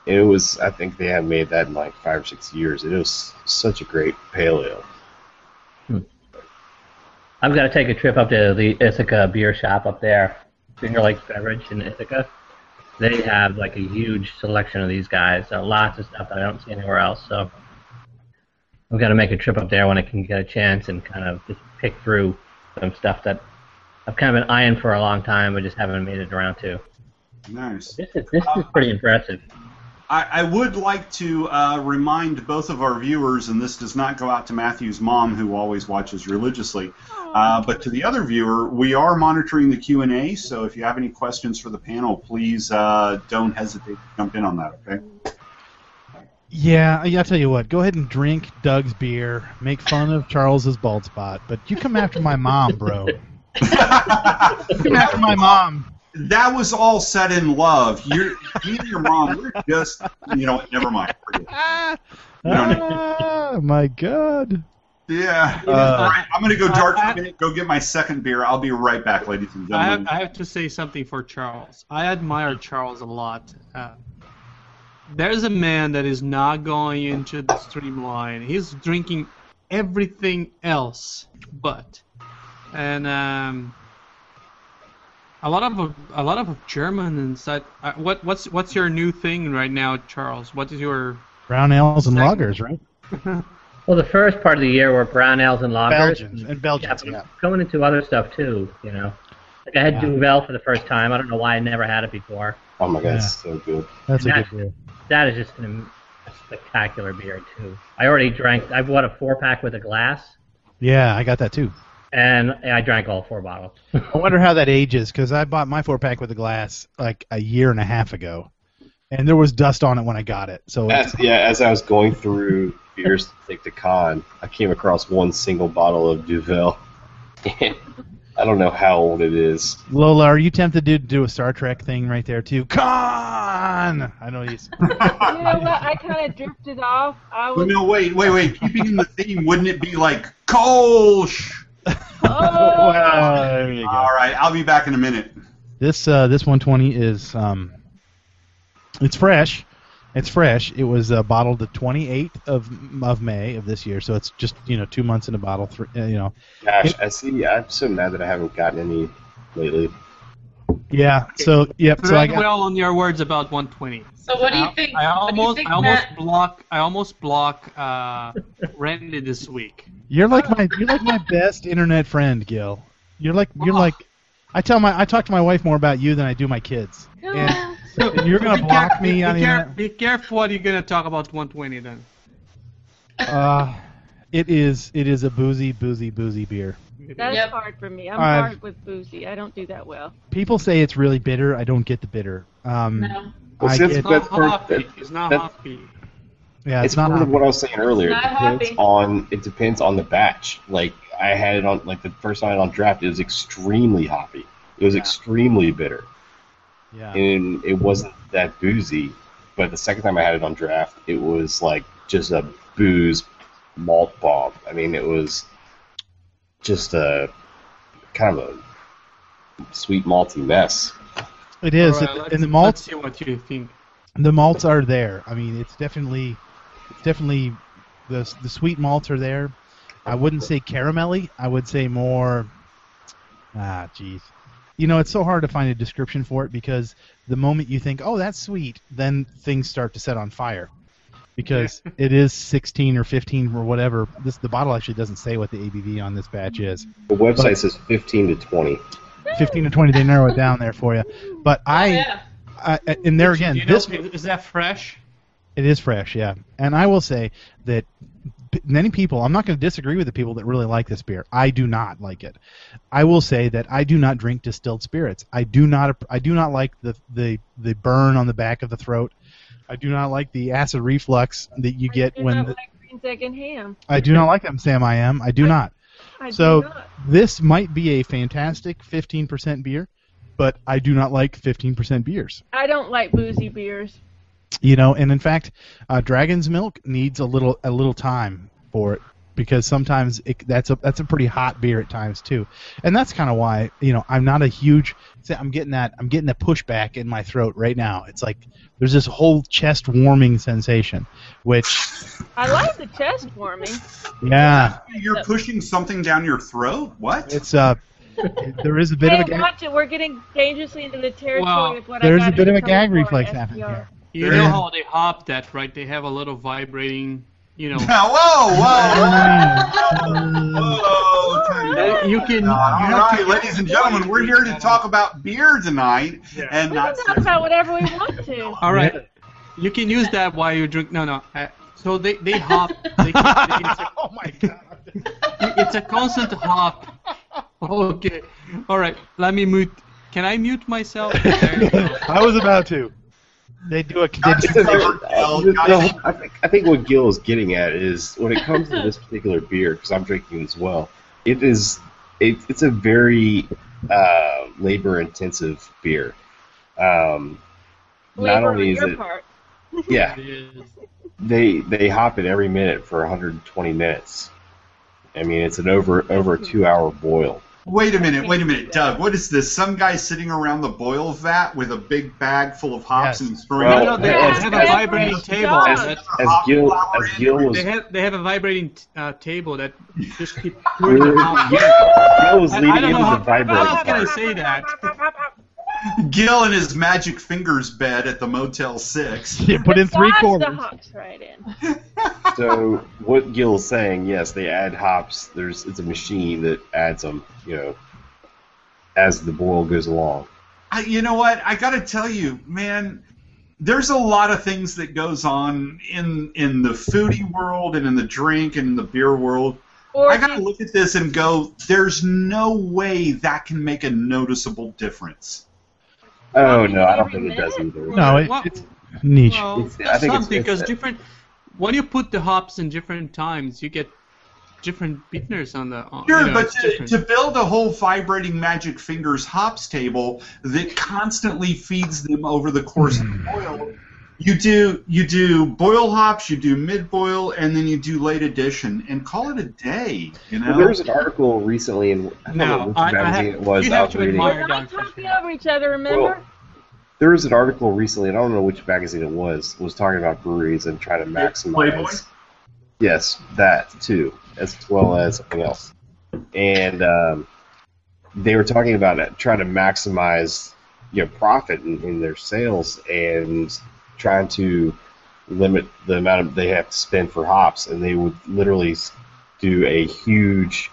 F: It was, I think they hadn't made that in like five or six years. It was such a great pale ale.
G: Hmm. I've got to take a trip up to the Ithaca beer shop up there, Finger Lakes Beverage in Ithaca. They have like a huge selection of these guys. So lots of stuff that I don't see anywhere else. So I've got to make a trip up there when I can get a chance and kind of just pick through some stuff that I've kind of been eyeing for a long time, but just haven't made it around to.
A: Nice.
G: This is this is pretty impressive.
A: I, I would like to uh, remind both of our viewers, and this does not go out to Matthew's mom, who always watches religiously, uh, but to the other viewer, we are monitoring the Q and A, so if you have any questions for the panel, please uh, don't hesitate to jump in on that, okay?
C: Yeah, I'll tell you what. Go ahead and drink Doug's beer, make fun of Charles's bald spot, but you come after my mom, bro. You come after my mom.
A: That was all said in love. You're, you and your mom, we're just, you know, never mind.
C: Ah,
A: You know,
C: ah, my God.
A: Yeah.
C: Uh,
A: all right, I'm going to go dark
E: I-
A: for a minute, go get my second beer. I'll be right back, ladies and
E: I have,
A: gentlemen.
E: I have to say something for Charles. I admire Charles a lot. Uh, there's a man that is not going into the streamline. He's drinking everything else but. And um, a lot of a lot of German inside. Uh, what what's what's your new thing right now, Charles? What is your
C: Brown ales and
E: Second.
C: lagers, right?
G: Well, the first part of the year were brown ales and lagers.
C: Belgians and Belgians,
G: Yeah,
C: yeah.
G: but going into other stuff too, you know. Like I had
C: Yeah.
G: Duvel for the first time. I don't know why I never had it before.
F: Oh my god,
C: Yeah.
F: it's so good.
C: That's a
G: That-
C: good beer.
G: That is just an, a spectacular beer too. I already drank. I bought a four pack with a glass,
C: Yeah, I got that too.
G: and I drank all four bottles.
C: I wonder how that ages, because I bought my four pack with a glass like a year and a half ago, and there was dust on it when I got it. So it's,
F: As, yeah, as I was going through beers to take to con, I came across one single bottle of Duvel. I don't know how old it is.
C: Lola, are you tempted to do a Star Trek thing right there too? Con! I know he's.
D: You know what? I kind of drifted off. I
A: Well,
D: was.
A: no, wait, wait, wait. Keeping in the theme, wouldn't it be like Kolsch?
D: Oh,
C: Well, there you go.
A: All right, I'll be back in a minute.
C: This uh, this one twenty is um, it's fresh. It's fresh. It was uh, bottled the twenty-eighth of of May of this year, so it's just you know two months in a bottle. Three, uh, you know.
F: Gosh,
C: It-
F: I see. I'm so mad that I haven't gotten any lately.
C: Yeah. So yep. So I
E: tread
C: got.
E: well on your words about one twenty.
B: So what do you
E: I-
B: think?
E: I
B: what do you
E: almost,
B: think,
E: I almost
B: Matt?
E: block, I almost block uh, Randy this week.
C: You're like my you're like my best internet friend, Gil. You're like you're
E: Oh.
C: like. I tell my I talk to my wife more about you than I do my kids. And, and you're gonna
E: Be
C: block
E: care-
C: me
E: be,
C: on
E: be,
C: the
E: care-
C: internet.
E: be careful what you're gonna talk about one twenty then.
C: Uh, it is it is a boozy boozy boozy beer.
D: that's
B: Yep.
D: hard for me. I'm
C: I've-
D: hard with boozy. I don't do that well.
C: People say it's really bitter. I don't get the bitter. Um,
B: No.
F: Well,
C: I
F: see, that's-
C: get,
E: It's not
F: That's part-
E: hoppy. It's not
F: that-
E: hoppy.
C: yeah,
F: It's,
C: it's, not.
F: part of
C: hoppy.
F: what I was saying earlier. It
B: Not
F: depends
B: hoppy.
F: on it depends on the batch. Like I had it on like the first time I had it on draft, it was extremely hoppy. It was
C: Yeah.
F: extremely bitter,
C: Yeah.
F: and it wasn't that boozy. But the second time I had it on draft, it was like just a booze malt bomb. I mean, it was just a kind of a sweet malty mess.
C: It is,
E: All right,
C: and-
E: let's-
C: and the
E: Let's
C: malts,
E: see what you think.
C: the malts are there. I mean, it's definitely, it's definitely, the the sweet malts are there. I wouldn't say caramelly. I would say more. Ah, jeez. You know, it's so hard to find a description for it because the moment you think, "Oh, that's sweet," then things start to set on fire. Because it is sixteen or fifteen or whatever. This the bottle actually doesn't say what the A B V on this batch is.
F: The website says fifteen to twenty.
C: fifteen to twenty, they narrow it down there for you. But I,
B: Oh, yeah.
C: I and there again,
E: Do you know,
C: this
E: is that fresh?
C: it is fresh, yeah. And I will say that p- many people, I'm not going to disagree with the people that really like this beer. I do not like it. I will say that I do not drink distilled spirits. I do not I do not like the the, the burn on the back of the throat. I do not like the acid reflux that you get
D: I do
C: when
D: not
C: the,
D: like greens, egg, and ham.
C: I do not like them, Sam. I am. I do not.
D: I
C: So
D: do not.
C: this might be a fantastic fifteen percent beer, but I do not like fifteen percent beers.
D: I don't like boozy beers.
C: You know, and in fact, uh, Dragon's Milk needs a little a little time for it because sometimes it, that's a that's a pretty hot beer at times too, and that's kind of why you know I'm not a huge. I'm getting that I'm getting that pushback in my throat right now. It's like there's this whole chest warming sensation, which
D: I like the chest warming.
C: Yeah.
A: You're pushing something down your throat? What?
C: It's uh, there is a bit
D: hey,
C: of a.
D: watch it. We're getting dangerously into the territory
E: Well,
D: of what
C: there's
D: I
C: a
D: got
C: bit
D: in
C: of a
D: trouble
C: gag
D: for
C: reflex
D: at
C: happening
D: S P R.
C: here.
E: You know how they hop that, right? They have a little vibrating, you know.
A: whoa, whoa, whoa, whoa!
E: You can. You
A: All
E: have
A: right,
E: to-
A: ladies and gentlemen, we're here to talk about beer tonight, and
D: We
A: not
D: can talk about whatever we want to.
E: All right, you can use that while you drink. No, no. Uh, so they they hop. They, they, it's, a,
C: Oh my god.
E: it's a constant hop. Okay. All right. Let me mute. Can I mute myself? There you go.
C: I was about to. They do a. They
A: Got
C: do,
A: you covered,
F: Uh,
A: Gil. Got you.
F: no, I think I think what Gil is getting at is when it comes to this particular beer, because I'm drinking it as well. It is it, it's a very uh, labor-intensive beer. Um, not
D: Labor
F: only
D: on
F: is
D: your
F: it
D: part.
F: yeah,
E: It is.
F: they they hop it every minute for one hundred twenty minutes. I mean, it's an over over a two-hour boil.
A: Wait a minute, wait a minute, Doug. What is this? Some guy sitting around the boil vat with a big bag full of hops
C: Yes.
A: and he's throwing
F: Well,
E: No, no, they
F: Yeah,
E: have a
D: yeah,
E: vibrating
D: yeah.
E: table.
F: As,
E: That,
F: as Gil as Gil was
E: they have they have a vibrating uh, table that just keep pouring
F: Gil
E: the hop.
F: Gil was
E: I- I
F: leading
E: don't know
F: into
E: how-
F: the vibrating
E: how can I
F: part.
E: say that?
A: Gil in his magic fingers bed at the Motel Six.
C: you put in three
D: Massage
C: quarters.
D: the hops right in.
F: So what Gil's saying, yes, they add hops. There's it's a machine that adds them, you know, as the boil goes along.
A: I, you know what? I got to tell you, man. There's a lot of things that goes on in in the foodie world and in the drink and in the beer world.
D: Or
A: I got to
D: just-
A: look at this and go, there's no way that can make a noticeable difference.
F: Oh no, I don't think it does either.
C: No, it,
E: Well-
C: it's niche.
E: Well,
F: It's- I think it's-
E: something because
F: it's-
E: different. When you put the hops in different times, you get different bitterness on the. On,
A: Sure,
E: you know,
A: but
E: it's
A: to,
E: different.
A: to build a whole vibrating Magic Fingers hops table that constantly feeds them over the course of the boil, you do you do boil hops, you do mid boil, and then you do late addition, and call it a day. You know.
F: Well, there was an article recently in I don't know
E: No,
F: which
E: I- I
F: magazine
E: have-
F: it was.
E: you
F: I
E: have
F: was
E: to
F: reading.
E: admire
D: We're not
E: Dog
D: talking
E: Fish.
D: over each other, remember?
F: Well, there was an article recently, and I don't know which magazine it was, was talking about breweries and trying to maximize.
A: Playboy?
F: Yes, that too, as well as something else. And um, they were talking about it, trying to maximize, you know, profit in, in their sales and trying to limit the amount of they have to spend for hops. And they would literally s- do a huge,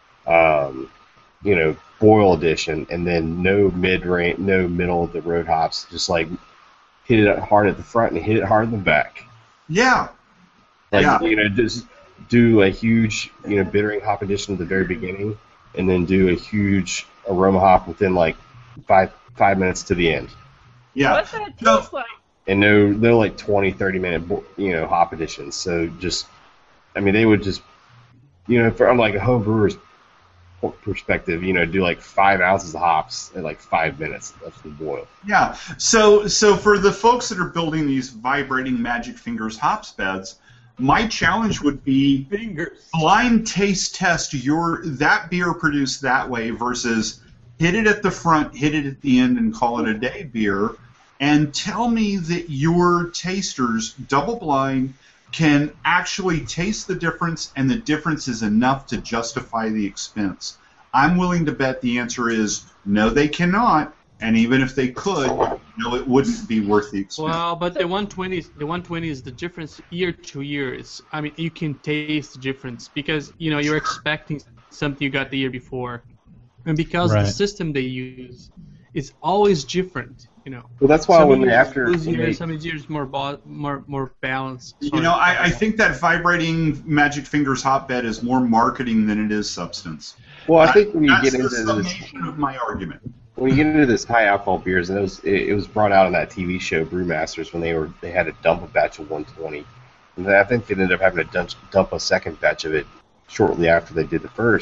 F: um, you know, boil edition, and then no mid range, no middle of the road hops, just like hit it hard at the front and hit it hard in the back.
A: Yeah.
F: Like,
A: Yeah.
F: you know, just do a huge, you know, bittering hop addition at the very beginning, and then do a huge aroma hop within like five five minutes to the end.
A: Yeah.
D: What's that
A: No.
D: taste like?
F: And no, no like twenty, thirty minute, bo- you know, hop additions. So just, I mean, they would just, you know, from like a home brewer's perspective, you know, do like five ounces of hops in like five minutes. That's the boil.
A: Yeah. So so for the folks that are building these vibrating Magic Fingers hops beds, my challenge would be
E: Fingers.
A: blind taste test your that beer produced that way versus hit it at the front, hit it at the end, and call it a day beer, and tell me that your tasters, double blind, can actually taste the difference, and the difference is enough to justify the expense. I'm willing to bet the answer is no, they cannot, and even if they could, no, it wouldn't be worth the expense.
E: Well, but the one twenty, the one twenty is the difference year to year. It's, I mean, you can taste the difference because you know you're expecting something you got the year before, and because
C: Right.
E: the system they use is always different. You know.
F: Well, that's why
E: some
F: when
E: years
F: they after
E: boozier,
F: when they-
E: some years more ba- more more balanced.
A: You
E: Sorry.
A: know, I, I think that vibrating Magic Fingers hotbed is more marketing than it is substance.
F: well, I think when you
A: That's
F: get
A: the
F: into this,
A: summation of my argument.
F: when you get into this high alcohol beers, and it was it, it was brought out on that T V show Brewmasters when they were they had to dump a batch of one twenty, and then I think they ended up having to dump, dump a second batch of it shortly after they did the first.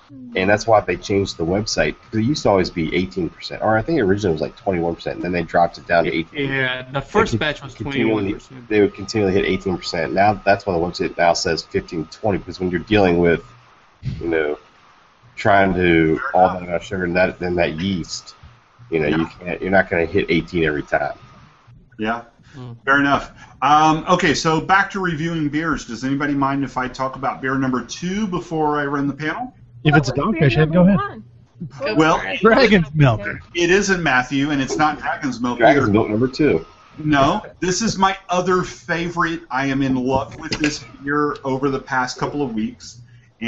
F: and that's why they changed the website. Because it used to always be eighteen percent, or I think originally it was like twenty-one percent, and then they dropped it down to eighteen.
E: Yeah, the first
F: They
E: batch was
F: continually-
E: twenty-one percent.
F: They would continually hit eighteen percent. Now that's why the website now says fifteen, twenty, because when you're dealing with, you know, trying to all that amount of sugar and that then that yeast, you know, you can't. You're not going to hit eighteen every time.
A: Yeah,
E: Mm.
A: fair enough. Um, okay, so back to reviewing beers. Does anybody mind if I talk about beer number two before I run the panel?
C: If it's a
D: What was
C: Dogfish
D: beer
C: Head, go
D: number
C: ahead.
D: one?
B: Go
A: Well,
B: for it.
C: Dragon's milk.
A: It isn't Matthew, and it's not Dragon's Milk
F: Dragon's
A: either.
F: Milk number two.
A: No, this is my other favorite. I am in love with this beer over the past couple of weeks,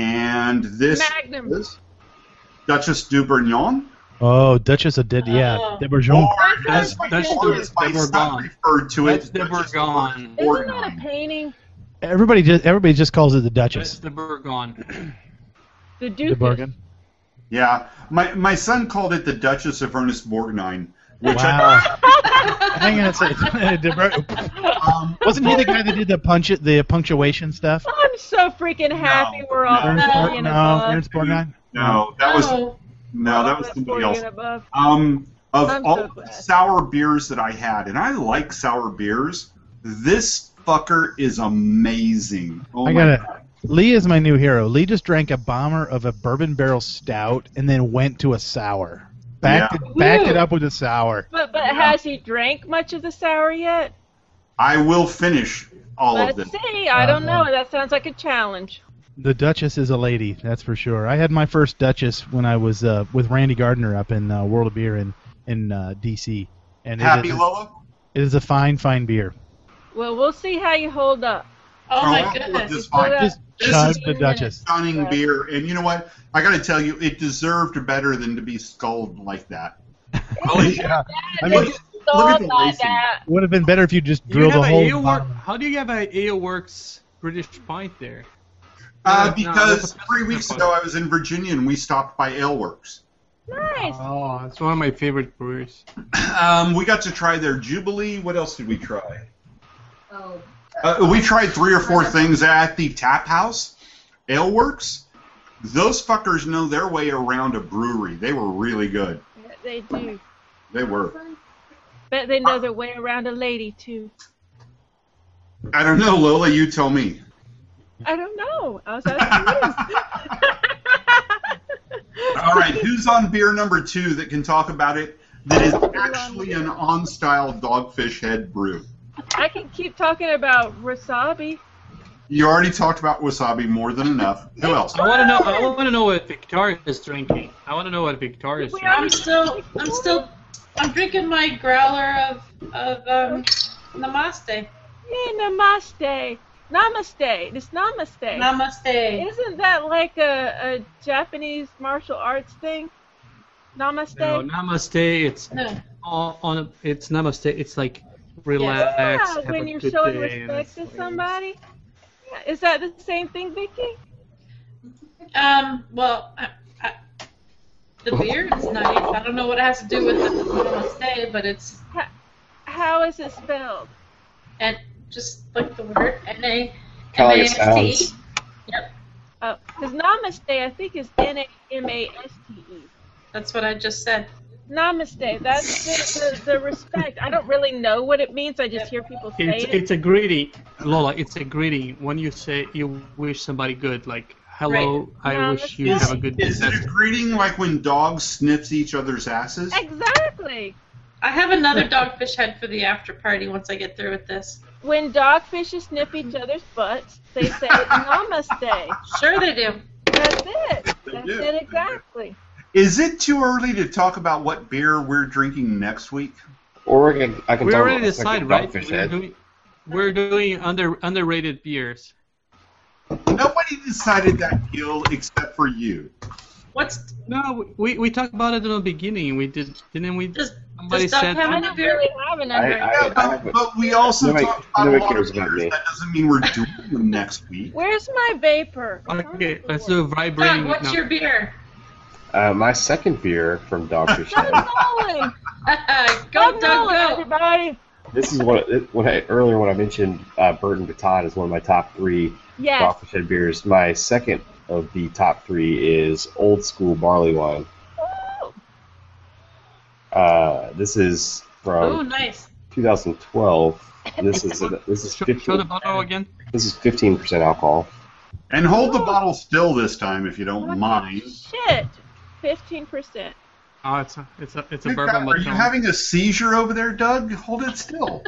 A: and this
D: Magnum.
A: is Duchess du Bourgogne.
C: Oh, Duchess of Did, yeah.
B: Oh.
C: De Bourgogne.
A: Or
E: That's-
A: as my
E: that's
A: or
E: the-
A: as my
E: the
A: son
E: Bourgogne.
A: referred to it,
E: That's the
A: Duchess
E: Bourgogne.
A: of
D: Isn't that a
A: Bourgogne.
D: painting?
C: Everybody just everybody just calls it the
E: That's
C: Duchess.
E: the Bourgogne.
D: The
C: De
D: Duke.
C: Bourgogne.
A: Yeah, my my son called it the Duchess of Ernest Borgnine. Which
C: Wow. Hang on a second. De Bour-
A: I, um,
C: Wasn't he the guy that did the punch the punctuation stuff?
D: I'm so freaking happy
A: No,
D: we're all
A: no.
C: Ernest
D: forty
C: Bor-
D: and
C: no,
D: above.
C: Ernest Borgnine?
A: no, that was
B: Oh,
A: no, that was
D: All
A: somebody
D: forty
A: else.
D: and above.
A: Um, of
D: I'm
A: all
D: so
A: the
D: glad.
A: sour beers that I had, and I like sour beers, this fucker is amazing. Oh
C: I
A: my
C: gotta-
A: God.
C: Lee is my new hero. Lee just drank a bomber of a bourbon barrel stout and then went to a sour. Backed,
A: Yeah.
C: it, backed it
B: Woo.
C: up with a sour.
D: But but has he drank much of the sour yet?
A: I will finish all of
D: Let's
A: this.
D: see. I don't
C: Uh,
D: know. That sounds like a challenge.
C: The Duchess is a lady, that's for sure. I had my first Duchess when I was uh, with Randy Gardner up in uh, World of Beer in in uh, D C. And it
A: Happy
C: is,
A: Lola?
C: it is a fine, fine beer.
D: Well, we'll see how you hold up.
B: oh
A: Oh,
B: my
A: look,
B: goodness.
A: this fine.
C: Just
A: This
C: chug
A: is
C: the Duchess.
A: Stunning
D: Yeah.
A: beer, and you know what? I got to tell you, it deserved better than to be sculled like that. Really?
C: Yeah. I
A: Look,
C: mean,
A: at- look at the
D: like
A: lacing.
D: that.
C: would have been better if you just
E: You
C: drilled
E: have
C: a
E: a
C: hole. in
E: Ale
C: the
E: Work,
C: bottom.
E: how do you have a Ale Works British pint there?
A: Uh,
E: No, no,
A: because
E: that's a-
A: three weeks ago I was in Virginia and we stopped by Aleworks.
D: Nice.
E: Oh, that's one of my favorite breweries.
A: Um, we got to try their Jubilee. What else did we try?
H: Oh,
A: Uh, we tried three or four things at the Tap House, Aleworks. Those fuckers know their way around a brewery. They were really good.
D: Yeah, they do.
A: They were.
D: Bet they know their way around a lady too.
A: I don't know, Lola. You tell me.
D: I don't know. I was asking you.
A: All right, who's on beer number two that can talk about it? That is actually an on-style Dogfish Head brew.
D: I can keep talking about wasabi.
A: You already talked about wasabi more than enough. Who else?
E: I want to know. I want to know what Victoria is drinking. I want to know what Victoria is
D: We
E: drinking.
B: I'm still, I'm still, I'm drinking my growler of, of um, Namaste.
D: Yeah, namaste. Namaste. It's namaste.
B: Namaste.
D: Isn't that like a, a Japanese martial arts thing? Namaste?
E: No, namaste. It's
B: No.
E: on. on it's namaste. It's like relax.
D: yeah,
E: have
D: when
E: a
D: you're
E: good
D: showing
E: day, and
D: respect
E: it's
D: to
E: like-
D: somebody. Yeah, is that the same thing, Vicky?
B: Um, well, I, I, the beer is nice. I don't know what it has to do with the Namaste, but it's
D: How is it spelled?
B: and just like the word N A
F: Kinda like
B: M A
F: it
B: S
F: sounds.
B: T. Yep,
D: Oh, because namaste, I think, is N A M A S T E.
B: that's what I just said.
D: Namaste. That's the, the, the respect. I don't really know what it means. I just hear people say
E: It's
D: it.
E: it's a greeting, Lola. It's a greeting when you say you wish somebody good, like hello. I
D: No,
E: wish
D: that's
E: you
D: good.
E: have a good day.
A: Is it
E: That's-
A: a greeting like when dogs sniffs each other's asses?
D: Exactly.
B: I have another Dogfish Head for the after party once I get through with this.
D: When dogfishes sniff each other's butts, they say namaste.
B: Sure they do.
D: That's it.
A: They
D: That's
A: do.
D: it exactly.
A: Is it too early to talk about what beer we're drinking next week?
F: Or I can, I can
E: We
F: talk
E: already
F: about
E: decided, right?
F: Dogfish
E: We're
F: Head.
E: doing, we're doing under underrated beers.
A: Nobody decided that, Gil, except for you.
B: What's
E: No, we we talked about it in the beginning. We did, didn't we?
B: does
E: Somebody
B: does Doug
E: said
B: have
D: I
B: any
D: don't
B: beer?
D: really have an
F: I,
D: under.
F: I,
A: Yeah,
F: I have
A: but,
F: a,
A: but we also
F: Nobody-
A: talked about
F: nobody
A: a lot
F: cares
A: of
F: about
A: beers.
F: me.
A: That doesn't mean we're doing them next week.
D: Where's my vapor?
E: Okay, let's do vibrating.
B: Doug, what's
E: no.
B: your beer?
F: uh, my second beer from Dogfish
D: Doug
F: Head.
D: Nolan.
B: go,
D: Doug
B: Doug,
D: Nolan,
B: go.
D: everybody.
F: This is what it, when I, earlier when I mentioned uh, Burton Baton is one of my top three
D: Yes.
F: Dogfish Head beers. My second of the top three is Old School Barley Wine.
D: Oh,
F: Uh, this is
B: Oh,
F: from
B: nice.
F: two thousand twelve. And this is this is
E: Show, show the
F: fifteen.
E: bottle again.
F: This is fifteen percent alcohol.
A: And hold the bottle still this time if you don't mind.
D: shit. fifteen percent.
E: Oh, it's a it's a it's a
A: You've
E: bourbon.
A: got- are you
E: Patron.
A: having a seizure over there, Doug? Hold it still.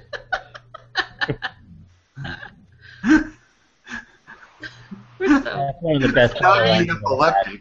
G: That's one of the best.
A: Doug
G: wines
A: is
G: I've ever had.
A: epileptic.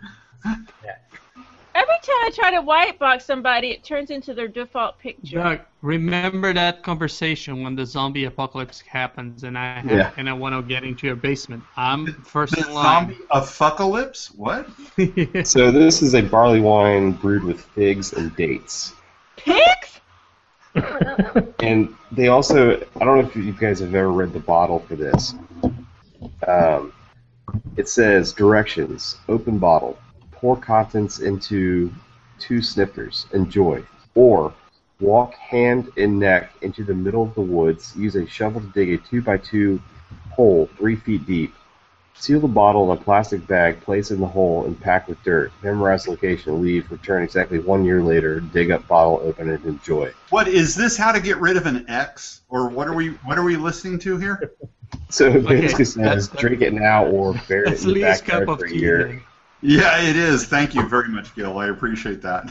D: Every time I try to white box somebody, it turns into their default picture.
E: Doug, remember that conversation when the zombie apocalypse happens, and I have,
F: Yeah.
E: and I want to get into your basement. I'm first
A: The
E: in line.
A: zombie apocalypse? What?
F: So this is a barley wine brewed with figs and dates.
D: Pigs?
F: And they also, I don't know if you guys have ever read the bottle for this. Um, it says directions: open bottle, pour contents into two snifters, enjoy. Or walk hand and neck into the middle of the woods, use a shovel to dig a two by two hole three feet deep. Seal the bottle in a plastic bag, place it in the hole, and pack with dirt. Memorize location, leave, return exactly one year later, dig up bottle, open it, enjoy.
A: What is this? How to get rid of an X? Or what are we? What are we listening to here?
F: So it
E: Okay,
F: basically
E: that's-
F: says drink it now or bury it
E: That's
F: in the
E: Lee's
F: backyard
E: cup
F: for
E: of
F: a
E: tea.
F: year.
E: then.
A: Yeah, it is. Thank you very much, Gil. I appreciate that.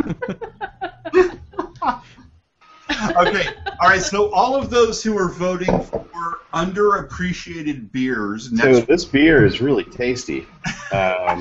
A: Okay. All right. So all of those who are voting for underappreciated beers
F: So
A: next.
F: this beer is really tasty. Um,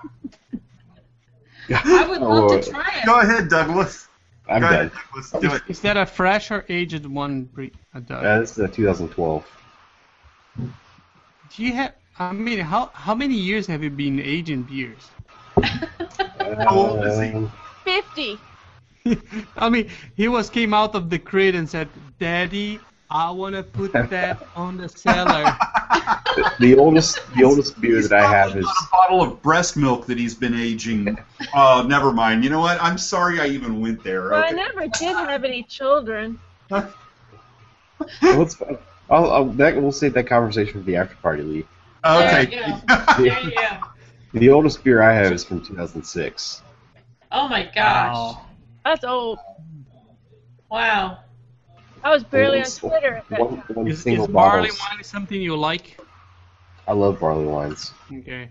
B: I would love
F: Oh,
B: to try it.
A: Go ahead, Douglas.
F: I'm
A: Go
F: done.
A: ahead, Douglas. Do it.
E: Is that a fresh or aged one, Bre- uh, Doug?
F: Uh, this is a two thousand twelve.
E: Do you have? I mean, how how many years have you been aging beers?
A: How old is he?
F: Um,
D: fifty.
E: I mean, he was came out of the crate and said, "Daddy, I want to put that on the cellar."
F: the, the oldest, the oldest beer
A: He's
F: that I have
A: probably
F: is
A: got a bottle of breast milk that he's been aging. Oh, never mind. You know what? I'm sorry I even went there.
D: Well, I
A: Okay.
D: never did have any children.
F: well, it's fine. I'll, I'll, that, we'll save that conversation for the after party, Lee.
A: Okay.
B: There you go. There you go.
F: The oldest beer I have is from two thousand six.
B: Oh my gosh.
E: Wow.
D: That's old.
B: Wow.
D: I was barely on
F: It's
D: Twitter at that
F: One,
D: time.
F: one
E: Is,
F: single
E: is barley
F: bottle.
E: wine something you like?
F: I love barley wines,
E: Okay.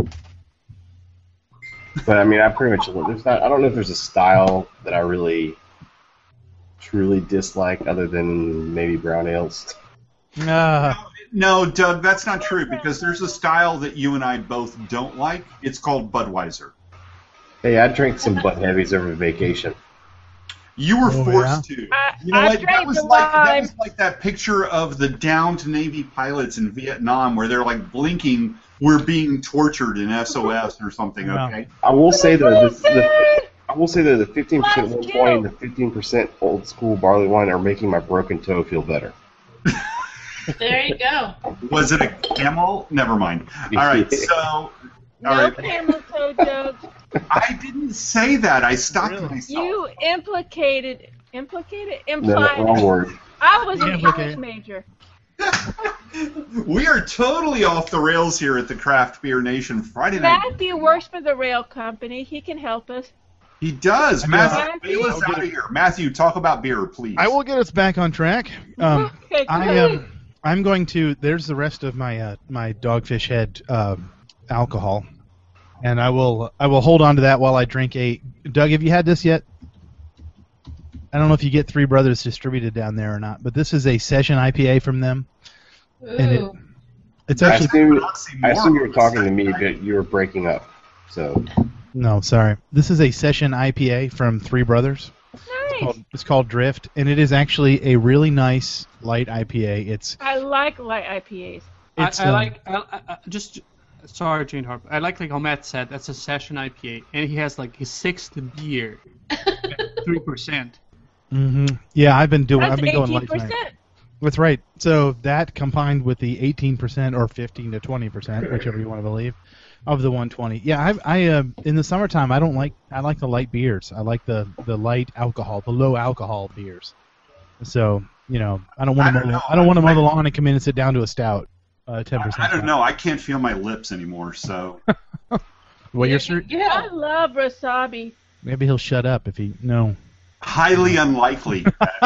F: but I mean, I pretty much there's not. I don't know if there's a style that I really, truly dislike, other than maybe brown ales.
C: Ah,
A: No, Doug, that's not true because there's a style that you and I both don't like. It's called Budweiser.
F: Hey, I drank some Bud Heavies over vacation.
A: You were
C: Oh,
A: forced to.
D: I-
A: You know
D: I
A: what? That
D: drank
A: was
D: the
A: like that
D: wine.
A: was like that picture of the downed Navy pilots in Vietnam where they're like blinking, "We're being tortured" in S O S or something.
C: No.
A: Okay.
F: I will say though, the, the, I will say that the fifteen percent
D: Let's
F: one twenty and the fifteen percent old school barley wine are making my broken toe feel better.
B: There you go.
A: Was it a camel? Never mind. All right. So, all
D: No
A: right.
D: camel toe jokes.
A: I didn't say that. I stopped
C: Really?
A: myself.
D: You implicated, implicated,
F: No,
D: implied.
F: wrong word.
D: I was an
C: Implicated.
D: English major.
A: We are totally off the rails here at the Craft Beer Nation Friday night.
D: Matthew works for the rail company. He can help us.
A: He does. Matthew,
D: Matthew?
A: bail us out of here. Matthew, talk about beer, please.
C: I will get us back on track. Um,
D: Okay,
C: I
D: good.
C: am. I'm going to. There's the rest of my uh, my Dogfish Head um alcohol, and I will I will hold on to that while I drink a. Doug, have you had this yet? I don't know if you get Three Brothers distributed down there or not, but this is a session I P A from them. And it-
B: Ooh.
C: It's
F: I
C: actually
F: assume,
A: Oxymoron.
F: I assume you were talking to me, but you were breaking up. So
C: no, sorry. This is a session I P A from Three Brothers.
D: Nice.
C: Called, it's called Drift, and it is actually a really nice light I P A. It's
D: I like light I P As.
E: I,
C: it's
E: I
C: um,
E: like I, I, I- just sorry to interrupt. I like like how Matt said that's a session I P A, and he has like his sixth beer, three percent.
C: hmm Yeah, I've been doing.
D: That's
C: I've been going
D: eighteen
C: light tonight.
D: percent.
C: That's right. So that combined with the eighteen percent or fifteen to twenty percent, whichever you want to believe, of the one twenty. Yeah, I, I uh, in the summertime I don't like. I like the light beers. I like the, the light alcohol, the low alcohol beers. So you know, I don't want
A: I
C: to
A: don't
C: mow.
A: know.
C: I don't want to mow the
A: I-
C: lawn and come in and sit down to a stout. uh, ten percent.
A: I, I don't know. I can't feel my lips anymore, so.
C: Well, you're sur-
D: I
B: Yeah.
D: love wasabi.
C: maybe he'll shut up if he no.
A: Highly unlikely.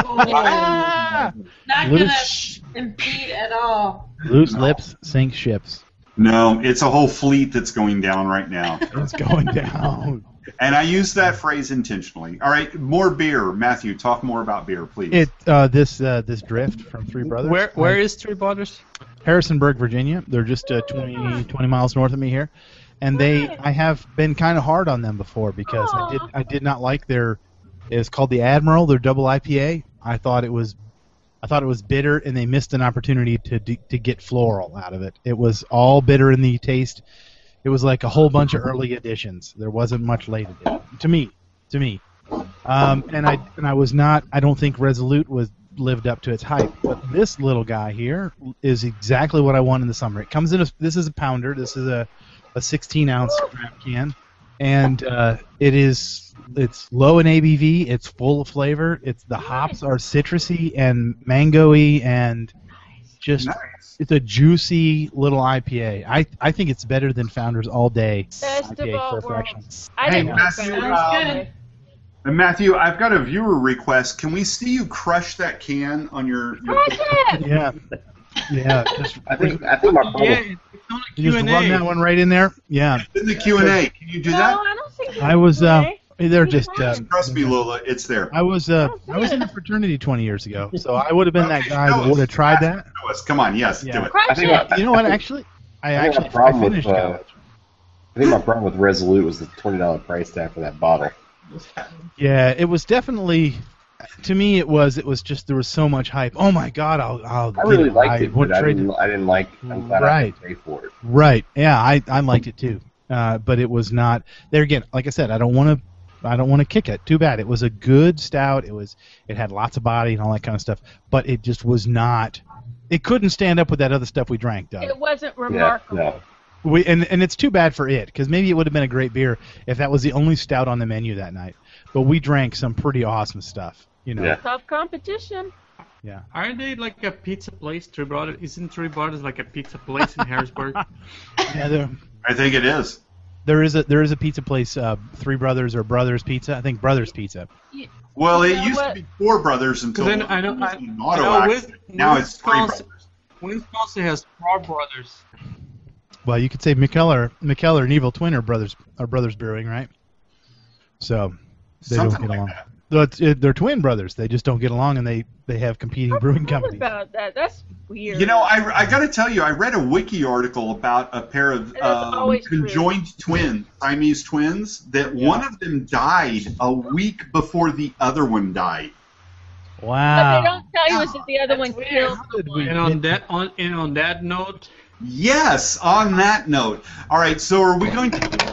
B: Oh, not gonna
C: Loose,
B: impede at all.
C: loose
A: No.
C: lips sink ships.
A: No, it's a whole fleet that's going down right now.
C: It's going down.
A: And I use that phrase intentionally. All right, more beer. Matthew, talk more about beer, please.
C: It uh, this uh, this drift from Three Brothers.
E: Where where
C: I-
E: is Three Brothers?
C: Harrisonburg, Virginia. They're just uh, twenty, twenty miles north of me here, and they
D: Nice.
C: I have been kind of hard on them before because I did
D: Aw.
C: I did not like their. It's called the Admiral. Their double I P A. I thought it was, I thought it was bitter, and they missed an opportunity to de- to get floral out of it. It was all bitter in the taste. It was like a whole bunch of early additions. There wasn't much late addition to me. To me, um, and I and I was not. I don't think Resolute was lived up to its hype. But this little guy here is exactly what I want in the summer. It comes in a. This is a pounder. This is a, a sixteen ounce craft can, and uh, it is. It's low in A B V. It's full of flavor. It's the hops are citrusy and mango-y and just.
A: Nice.
C: It's a juicy little I P A. I I think it's better than Founders All Day
D: Best
C: I
D: of
C: P A
D: all
C: for a fraction.
D: worlds. I
A: Hey,
D: didn't like
A: Matthew,
D: that.
A: um,
B: good.
A: And Matthew, I've got a viewer request. Can we see you crush that can on your? your
D: Crush it!
C: Yeah, yeah. Just
F: I think I think my problem.
E: Yeah, it's on a
C: you
E: Q
C: just
E: and
C: run that
E: A.
C: one right in there. Yeah,
A: in the Q and A. Can you do
D: No,
A: that?
D: I don't think
C: I was. Uh, they're just. Uh,
A: Trust me, Lola, it's there.
C: I was. Uh, I was in a fraternity twenty years ago, so I would have been that guy that would have tried that.
A: Show us. Come on, yes,
C: Yeah.
A: do it.
D: Crush
F: I think
D: it!
F: I,
C: You know what? Actually, I
F: I think
C: actually
F: my problem
C: I finished
F: with, uh,
C: college.
F: I think my problem with Resolute was the twenty dollar price tag for that bottle.
C: Yeah, it was definitely. To me, it was. It was just there was so much hype. Oh my God! I'll. I'll
F: I
C: get
F: really
C: it.
F: liked
C: I
F: it,
C: would
F: but I
C: trade
F: didn't, I didn't like. I'm glad I
C: Right.
F: had to pay for it.
C: Right. Yeah, I, I liked it too. Uh, but it was not there again. Like I said, I don't want to. I don't want to kick it. Too bad. It was a good stout. It was. It had lots of body and all that kind of stuff. But it just was not. It couldn't stand up with that other stuff we drank, Doug.
D: It wasn't
F: Yeah,
D: remarkable.
F: no.
C: We, and and it's too bad for it because maybe it would have been a great beer if that was the only stout on the menu that night. But we drank some pretty awesome stuff. You know.
F: Yeah.
D: Tough competition.
C: Yeah.
E: Aren't they like a pizza place? Three Brothers isn't Three Brothers like a pizza place in Harrisburg?
C: Yeah, there,
A: I think it is.
C: there is a there is a pizza place, uh, Three Brothers or Brothers Pizza. I think Brothers Pizza.
A: Well, it
D: You know
A: used
D: what?
A: to be Four Brothers until
E: Then
A: one
E: I know,
A: was
E: I,
A: an
E: I
A: auto
E: know
A: accident.
E: Wis-
A: Now it's Three
E: Wisconsin,
A: Brothers.
E: Wisconsin has Four Brothers.
C: Well, you could say McKellar, McKellar and Evil Twin are brothers are brothers brewing, right? So they
A: Something
C: don't get
A: like
C: along.
A: that.
C: Though it's- it- They're twin brothers. They just don't get along, and they, they have competing brewing
D: What
C: companies.
D: about that? That's weird.
A: You know, I, I got to tell you, I read a wiki article about a pair of
D: That's
A: um,
D: always true.
A: conjoined twins, Siamese twins, that
C: Yeah.
A: one of them died a week before the other one died.
D: But
C: Wow.
D: they don't tell you is that the other
B: That's
D: one
B: weird.
D: killed
C: How did
D: the
C: we
D: one.
E: And on that on and on that note,
A: Yes, on that note. All right, so are we going to...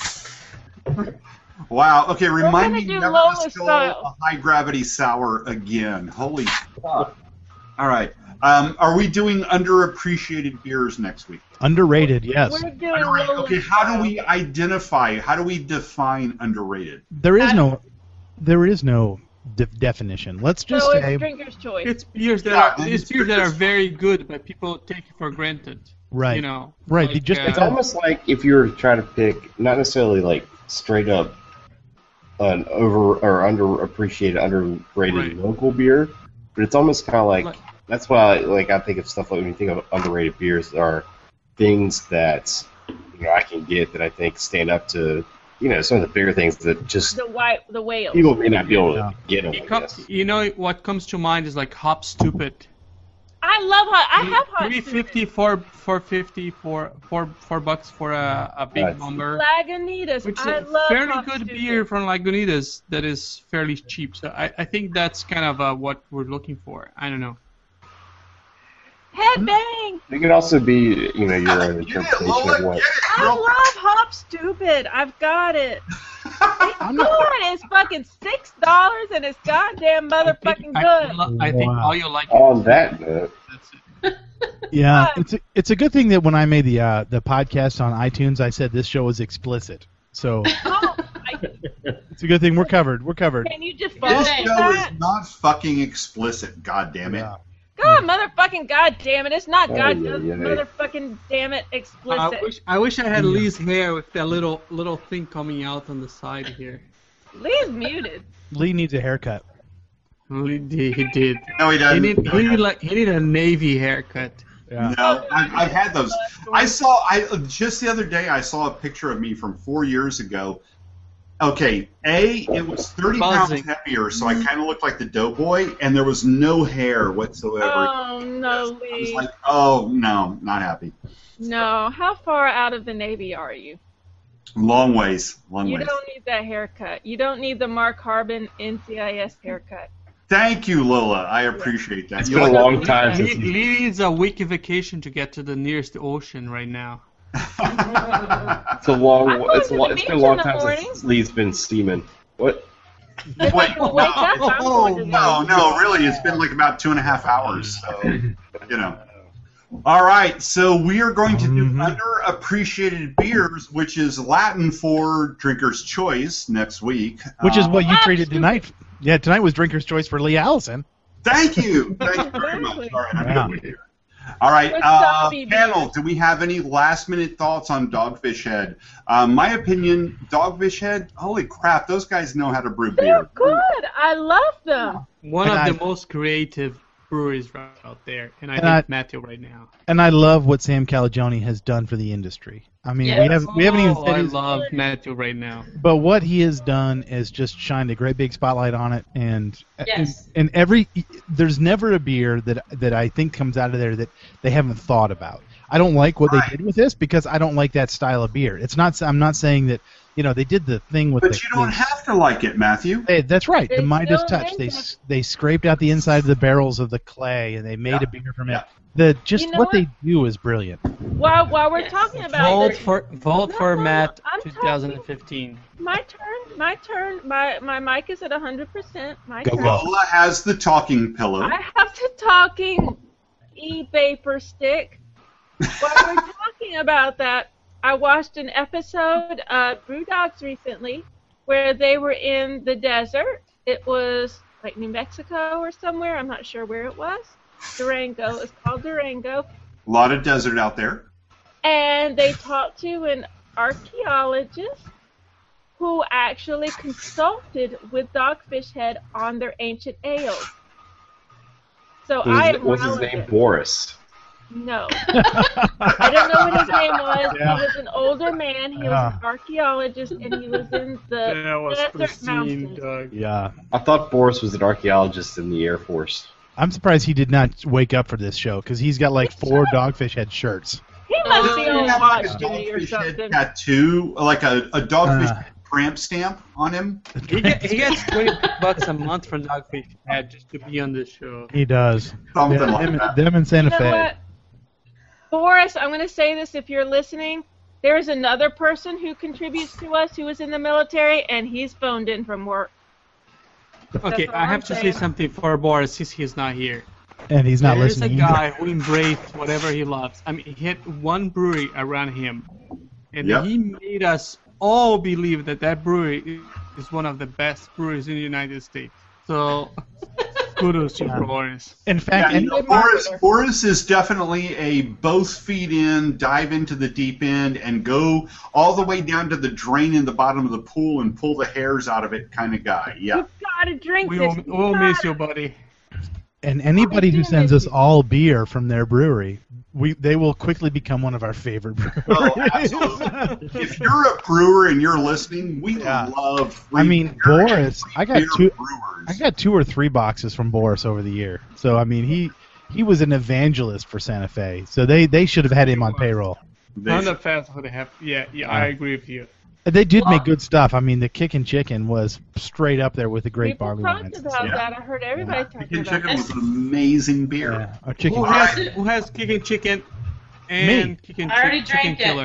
A: Wow, okay, remind
D: gonna
A: me
D: do
A: never
D: Lola
A: to spill
D: style.
A: a high-gravity sour again. Holy fuck. All right, um, are we doing underappreciated beers next week?
C: Underrated, yes.
D: We're doing
A: Underrated.
D: Lola
A: Okay, how do
D: style.
A: we identify, how do we define underrated?
C: There is no, there is no de- definition. Let's just
D: So
C: say
D: it's drinker's choice.
E: it's beers that
A: Yeah,
E: are it's
A: it's
E: beers that are
A: just-
E: very good, but people take it for granted.
C: right.
E: You know.
C: Right,
E: Like,
C: you just-
E: uh,
F: It's almost like if you were trying to pick, not necessarily like straight up an over or underappreciated, underrated
E: Right.
F: local beer, but it's almost kind of like,
E: Like-
F: that's why like I think of stuff like when you think of underrated beers are things that you know I can get that I think stand up to you know some of the bigger things that just
D: The white, the whales.
F: people may not be able to
C: Yeah.
F: get them.
E: it
F: I
E: com-
F: guess.
E: you know what comes to mind is like Hop Stupid.
D: I love hot. I have hot.
E: Three fifty, four four fifty, four four four bucks for a, a big
F: Right.
E: bomber.
D: Lagunitas.
E: Which is
D: I
E: a
D: love
E: fairly
D: hot
E: good
D: stupid.
E: beer from Lagunitas that is fairly cheap. So I, I think that's kind of uh, what we're looking for. I don't know.
D: Headbang.
F: It could also be you know your own
A: Get it,
F: interpretation
A: Lola,
F: of what.
A: get it,
D: I
A: girl.
D: love Hop Stupid. I've got it.
C: I'm
D: Good.
C: not,
D: It's fucking six dollars and it's goddamn motherfucking
E: I,
D: good.
E: I, I think
C: Wow.
E: all you like
F: On
E: is
F: that note,
E: that's it.
C: yeah, it's a, it's a good thing that when I made the uh, the podcast on iTunes, I said this show was explicit. So
D: Oh, I,
C: it's a good thing we're covered. We're covered.
D: can you just
A: This
D: follow
B: This
A: show
D: that?
A: is not fucking explicit, God damn it.
C: Yeah.
D: God, motherfucking goddamn it! It's not
F: Oh,
D: God,
F: yeah, yeah.
D: motherfucking damn it,
E: I
D: explicit.
E: wish I wish I had Lee's hair with that little little thing coming out on the side here.
D: Lee's muted.
C: Lee needs a haircut.
E: Lee did, he did.
A: No, he
E: He
A: doesn't.
E: need he need like he need a navy haircut.
C: Yeah.
A: No, I've, I've had those. I saw. I just the other day I saw a picture of me from four years ago. Okay, A, it was thirty
E: Buzzing.
A: pounds heavier, so I kind of looked like the doughboy, and there was no hair whatsoever.
D: Oh no,
A: I was
D: Lee.
A: like, oh no, not happy.
D: No, how far out of the Navy are you?
A: Long ways, long
D: You
A: ways.
D: don't need that haircut. You don't need the Mark Harbin N C I S haircut.
A: Thank you, Lola. I appreciate that.
F: It's
A: You
F: been a
A: like-
F: long time
E: Lee,
F: since
E: Lee
F: he,
E: needs a week vacation to get to the nearest ocean right now.
F: it's a long.
D: I'm going
F: It's a
D: to
F: long,
D: the
F: it's been a
D: beach
F: long
D: in the
F: time
D: morning.
F: since Lee's been steaming. What?
A: Wait,
D: Wake
A: no,
D: up, I'm going to the
A: no,
D: beach.
A: no, really, it's been like about two and a half hours, so, you know. All right, so we are going to do
C: Mhm.
A: underappreciated beers, which is Latin for Drinker's Choice next week.
C: Which is
A: Uh,
C: what you
D: Ah,
C: treated
D: stupid.
C: tonight. Yeah, tonight was Drinker's Choice for Lee Allison.
A: Thank you. Thank you very much.
D: Exactly.
A: All right, I'm
C: Yeah.
A: good with you. All right,
D: What's
A: uh,
D: up, B B?
A: panel, do we have any last-minute thoughts on Dogfish Head? Um, my opinion, Dogfish Head, holy crap, those guys know how to brew
D: They're
A: beer.
D: good. I love them.
E: One
C: And
E: of
C: I-
E: the most creative breweries right out there, and I
C: And
E: think
C: I-
E: Matthew right now.
C: And I love what Sam Calagione has done for the industry. I mean, we
B: Yes.
C: haven't we haven't even
E: Oh,
C: said
E: I
C: his,
E: love Matthew right now.
C: but what he has done is just shined a great big spotlight on it, and
B: Yes.
C: and, and every there's never a beer that that I think comes out of there that they haven't thought about. I don't like what
A: Right.
C: they did with this because I don't like that style of beer. It's not I'm not saying that you know they did the thing with
A: But
C: the,
A: you don't
C: the-
A: have to like it, Matthew.
C: Hey, that's right.
D: They
C: The Midas
D: still
C: touch.
D: make
C: They
D: it.
C: s- they scraped out the inside of the barrels of the clay and they made
A: Yeah.
C: a beer from
A: Yeah.
C: it. The just
D: You know
C: what,
D: what?
C: they do is brilliant.
D: While while we're
B: Yes.
D: talking about
E: Vote
D: it,
E: for vote
D: No,
E: for
D: no,
E: Matt
D: I'm
E: twenty fifteen.
D: my turn. My turn. My my mic is at one hundred percent. My
C: Go,
D: turn.
C: go.
A: Lola has the talking pillow.
D: I have to talking e-vapor stick. While we're talking about that, I watched an episode of Brew Dogs recently where they were in the desert. It was like New Mexico or somewhere. I'm not sure where it was. Durango. It's called Durango.
A: A lot of desert out there.
D: And they talked to an archaeologist who actually consulted with Dogfish Head on their ancient ales. So
F: What was
D: I
F: his- what's his
D: acknowledge
F: name?
D: it.
F: Boris.
D: No. I don't know what his name was.
C: Yeah.
D: He was an older man. He was
C: Yeah.
D: an archaeologist, and he was in the
E: That was
D: desert
E: pristine,
D: mountains.
E: Doug.
C: Yeah.
F: I thought Boris was an archaeologist in the Air Force.
C: I'm surprised he did not wake up for this show because he's got like four Dogfish Head shirts.
D: He must
B: Uh,
D: be
A: Doesn't he
D: on
A: have like
D: watch
A: a
D: duty or
A: dogfish head
D: something.
A: tattoo, like a, a dogfish
C: Uh.
A: tramp stamp on him?
E: He, get, he gets twenty bucks a month from Dogfish Head just to be on this show.
C: He does.
A: Something
C: Yeah,
A: like
C: them,
A: that.
C: them in Santa
D: You know
C: Fe.
D: what? Boris, I'm going to say this if you're listening. There is another person who contributes to us who is in the military, and he's phoned in from work.
E: Okay,
D: all
E: I have
D: I'm
E: to say
D: saying.
E: something for Boris since he's not here.
C: And he's not
E: There is a
C: listening.
E: guy who embraced whatever he loves. I mean, he had one brewery around him, and
A: Yep.
E: he made us all believe that that brewery is one of the best breweries in the United States. So, kudos to
C: Yeah.
E: Boris.
C: In fact,
A: Yeah,
C: and
A: you know,
D: Good
A: Boris,
D: marketer.
A: Boris is definitely a both feet in, dive into the deep end, and go all the way down to the drain in the bottom of the pool and pull the hairs out of it kind of guy. Yeah.
D: You've got to drink
E: We
D: this.
E: will, we'll miss you, buddy.
C: and anybody who
D: Damn
C: sends
D: it.
C: us all beer from their brewery, we they will quickly become one of our favorite breweries.
A: Oh, absolutely. If you're a brewer and you're listening, we
C: Yeah.
A: love.
C: I mean,
A: beer-
C: Boris, I got
A: beer
C: two.
A: brewers.
C: I got two or three boxes from Boris over the year. So I mean, he he was an evangelist for Santa Fe. So they they should have had him on payroll.
A: They-
E: None of fast would have. Yeah, yeah, I agree with you.
C: They did make good stuff. I mean, the Kickin' Chicken was straight up there with the great
D: People
C: barley
D: talked
C: wines.
D: about
A: Yeah.
D: that. I heard everybody talking
A: Chicken
D: about
A: Chicken
D: that.
A: was an amazing beer.
C: Yeah, our chicken.
E: Who has, who has Kickin' Chicken and
A: Me.
E: Kickin'
B: I already
E: Chick- Chicken
B: drank it.
E: Killer?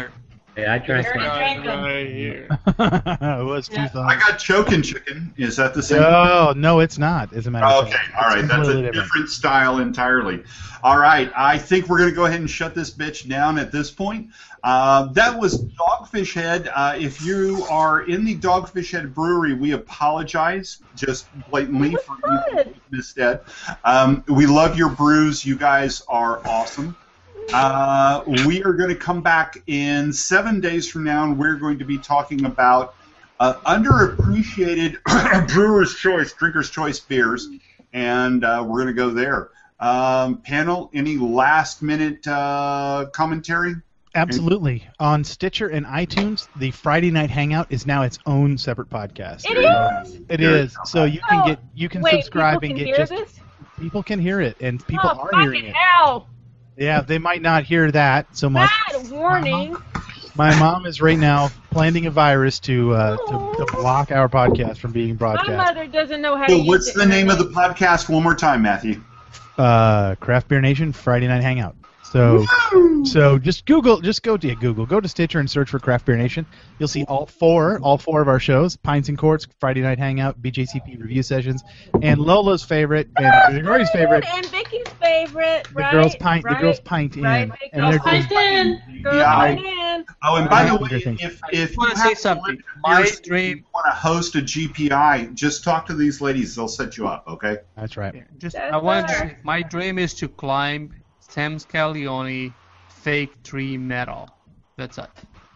G: Yeah, I drank
B: Already
G: one.
B: drank them.
E: Right here.
C: it was two
B: Yeah.
C: thumbs.
A: I got choking chicken. Is that the same?
C: Oh no, it's not. As a matter of
A: Okay,
C: fact,
A: all right.
C: It's
A: That's a
C: completely
A: different style entirely. All right, I think we're going to go ahead and shut this bitch down at this point. Uh, that was Dogfish Head. Uh, if you are in the Dogfish Head Brewery, we apologize just blatantly
D: It
A: for
D: was
A: you
D: good.
A: instead. Um, we love your brews. You guys are awesome. Uh, we are going to come back in seven days from now, and we're going to be talking about uh, underappreciated Brewer's Choice, Drinker's Choice beers, and uh, we're going to go there. Um, panel, any last-minute uh, commentary?
C: Absolutely. On Stitcher and iTunes, the Friday Night Hangout is now its own separate podcast.
D: It is.
C: It
A: There
C: is.
A: you go.
C: So you can
D: Oh,
C: get you can
D: Wait,
C: subscribe
D: people
C: and
D: can
C: get
D: hear
C: just
D: this?
C: people can hear it and people
D: oh,
C: are hearing
D: fucking
C: it.
D: hell!
C: Yeah, they might not hear that so much.
D: Bad warning.
C: My mom is right now planting a virus to uh, to, to block our podcast from being
D: My
C: broadcast.
D: mother doesn't know how to
A: So
D: use
A: what's the name of the
D: internet.
A: podcast one more time, Matthew?
C: Uh, Craft Beer Nation Friday Night Hangout. So so just Google, just go to Google, go to Stitcher and search for Craft Beer Nation. You'll see all four, all four of our shows: Pints and Courts, Friday Night Hangout, B J C P review sessions, and Lola's favorite and Rory's favorite,
D: And Vicky's favorite,
C: the
D: right?
C: girls pint,
D: right?
C: the girls pint in,
D: Right, Vicky?
C: and they're
B: Girls pint in.
D: Girls
A: Yeah.
D: pint in.
A: Oh, and by the
C: Right.
A: way,
C: Good thing.
A: if
E: I
A: if
E: just wanna
A: you
E: say
A: have
E: something.
A: My
E: My dream-
A: want to host a G P I, just talk to these ladies. They'll set you up. Okay.
C: That's right.
E: Yeah, just
D: That's
E: I wanted to
D: better.
E: say, my dream is to climb Sam Scallione fake tree metal. That's it.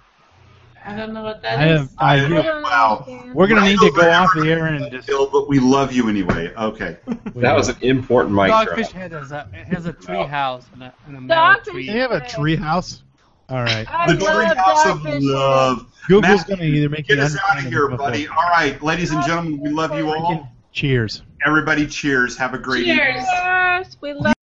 B: I don't know what that
C: I
B: is.
C: have, I,
D: I don't
A: Wow.
D: understand.
C: we're gonna
A: Right
C: need to
A: over
C: go off the
A: every
C: air and just.
A: Bill, but we love you anyway. Okay.
F: That was an important mic drop.
E: Dogfish Head has a it has a tree house and a, and a metal
D: Dogfish
E: tree.
C: They have a tree house. All right.
D: I
A: The
D: love
A: Tree House of
D: Dogfish Head.
A: Love.
C: Google's
A: Matt,
C: gonna either make
A: Get
C: you
A: us out of
C: understand
A: here,
C: or
A: buddy. All right, ladies and gentlemen, we love you all.
C: Cheers.
A: Everybody, cheers. Have a great evening.
B: Cheers.
D: Yes, we love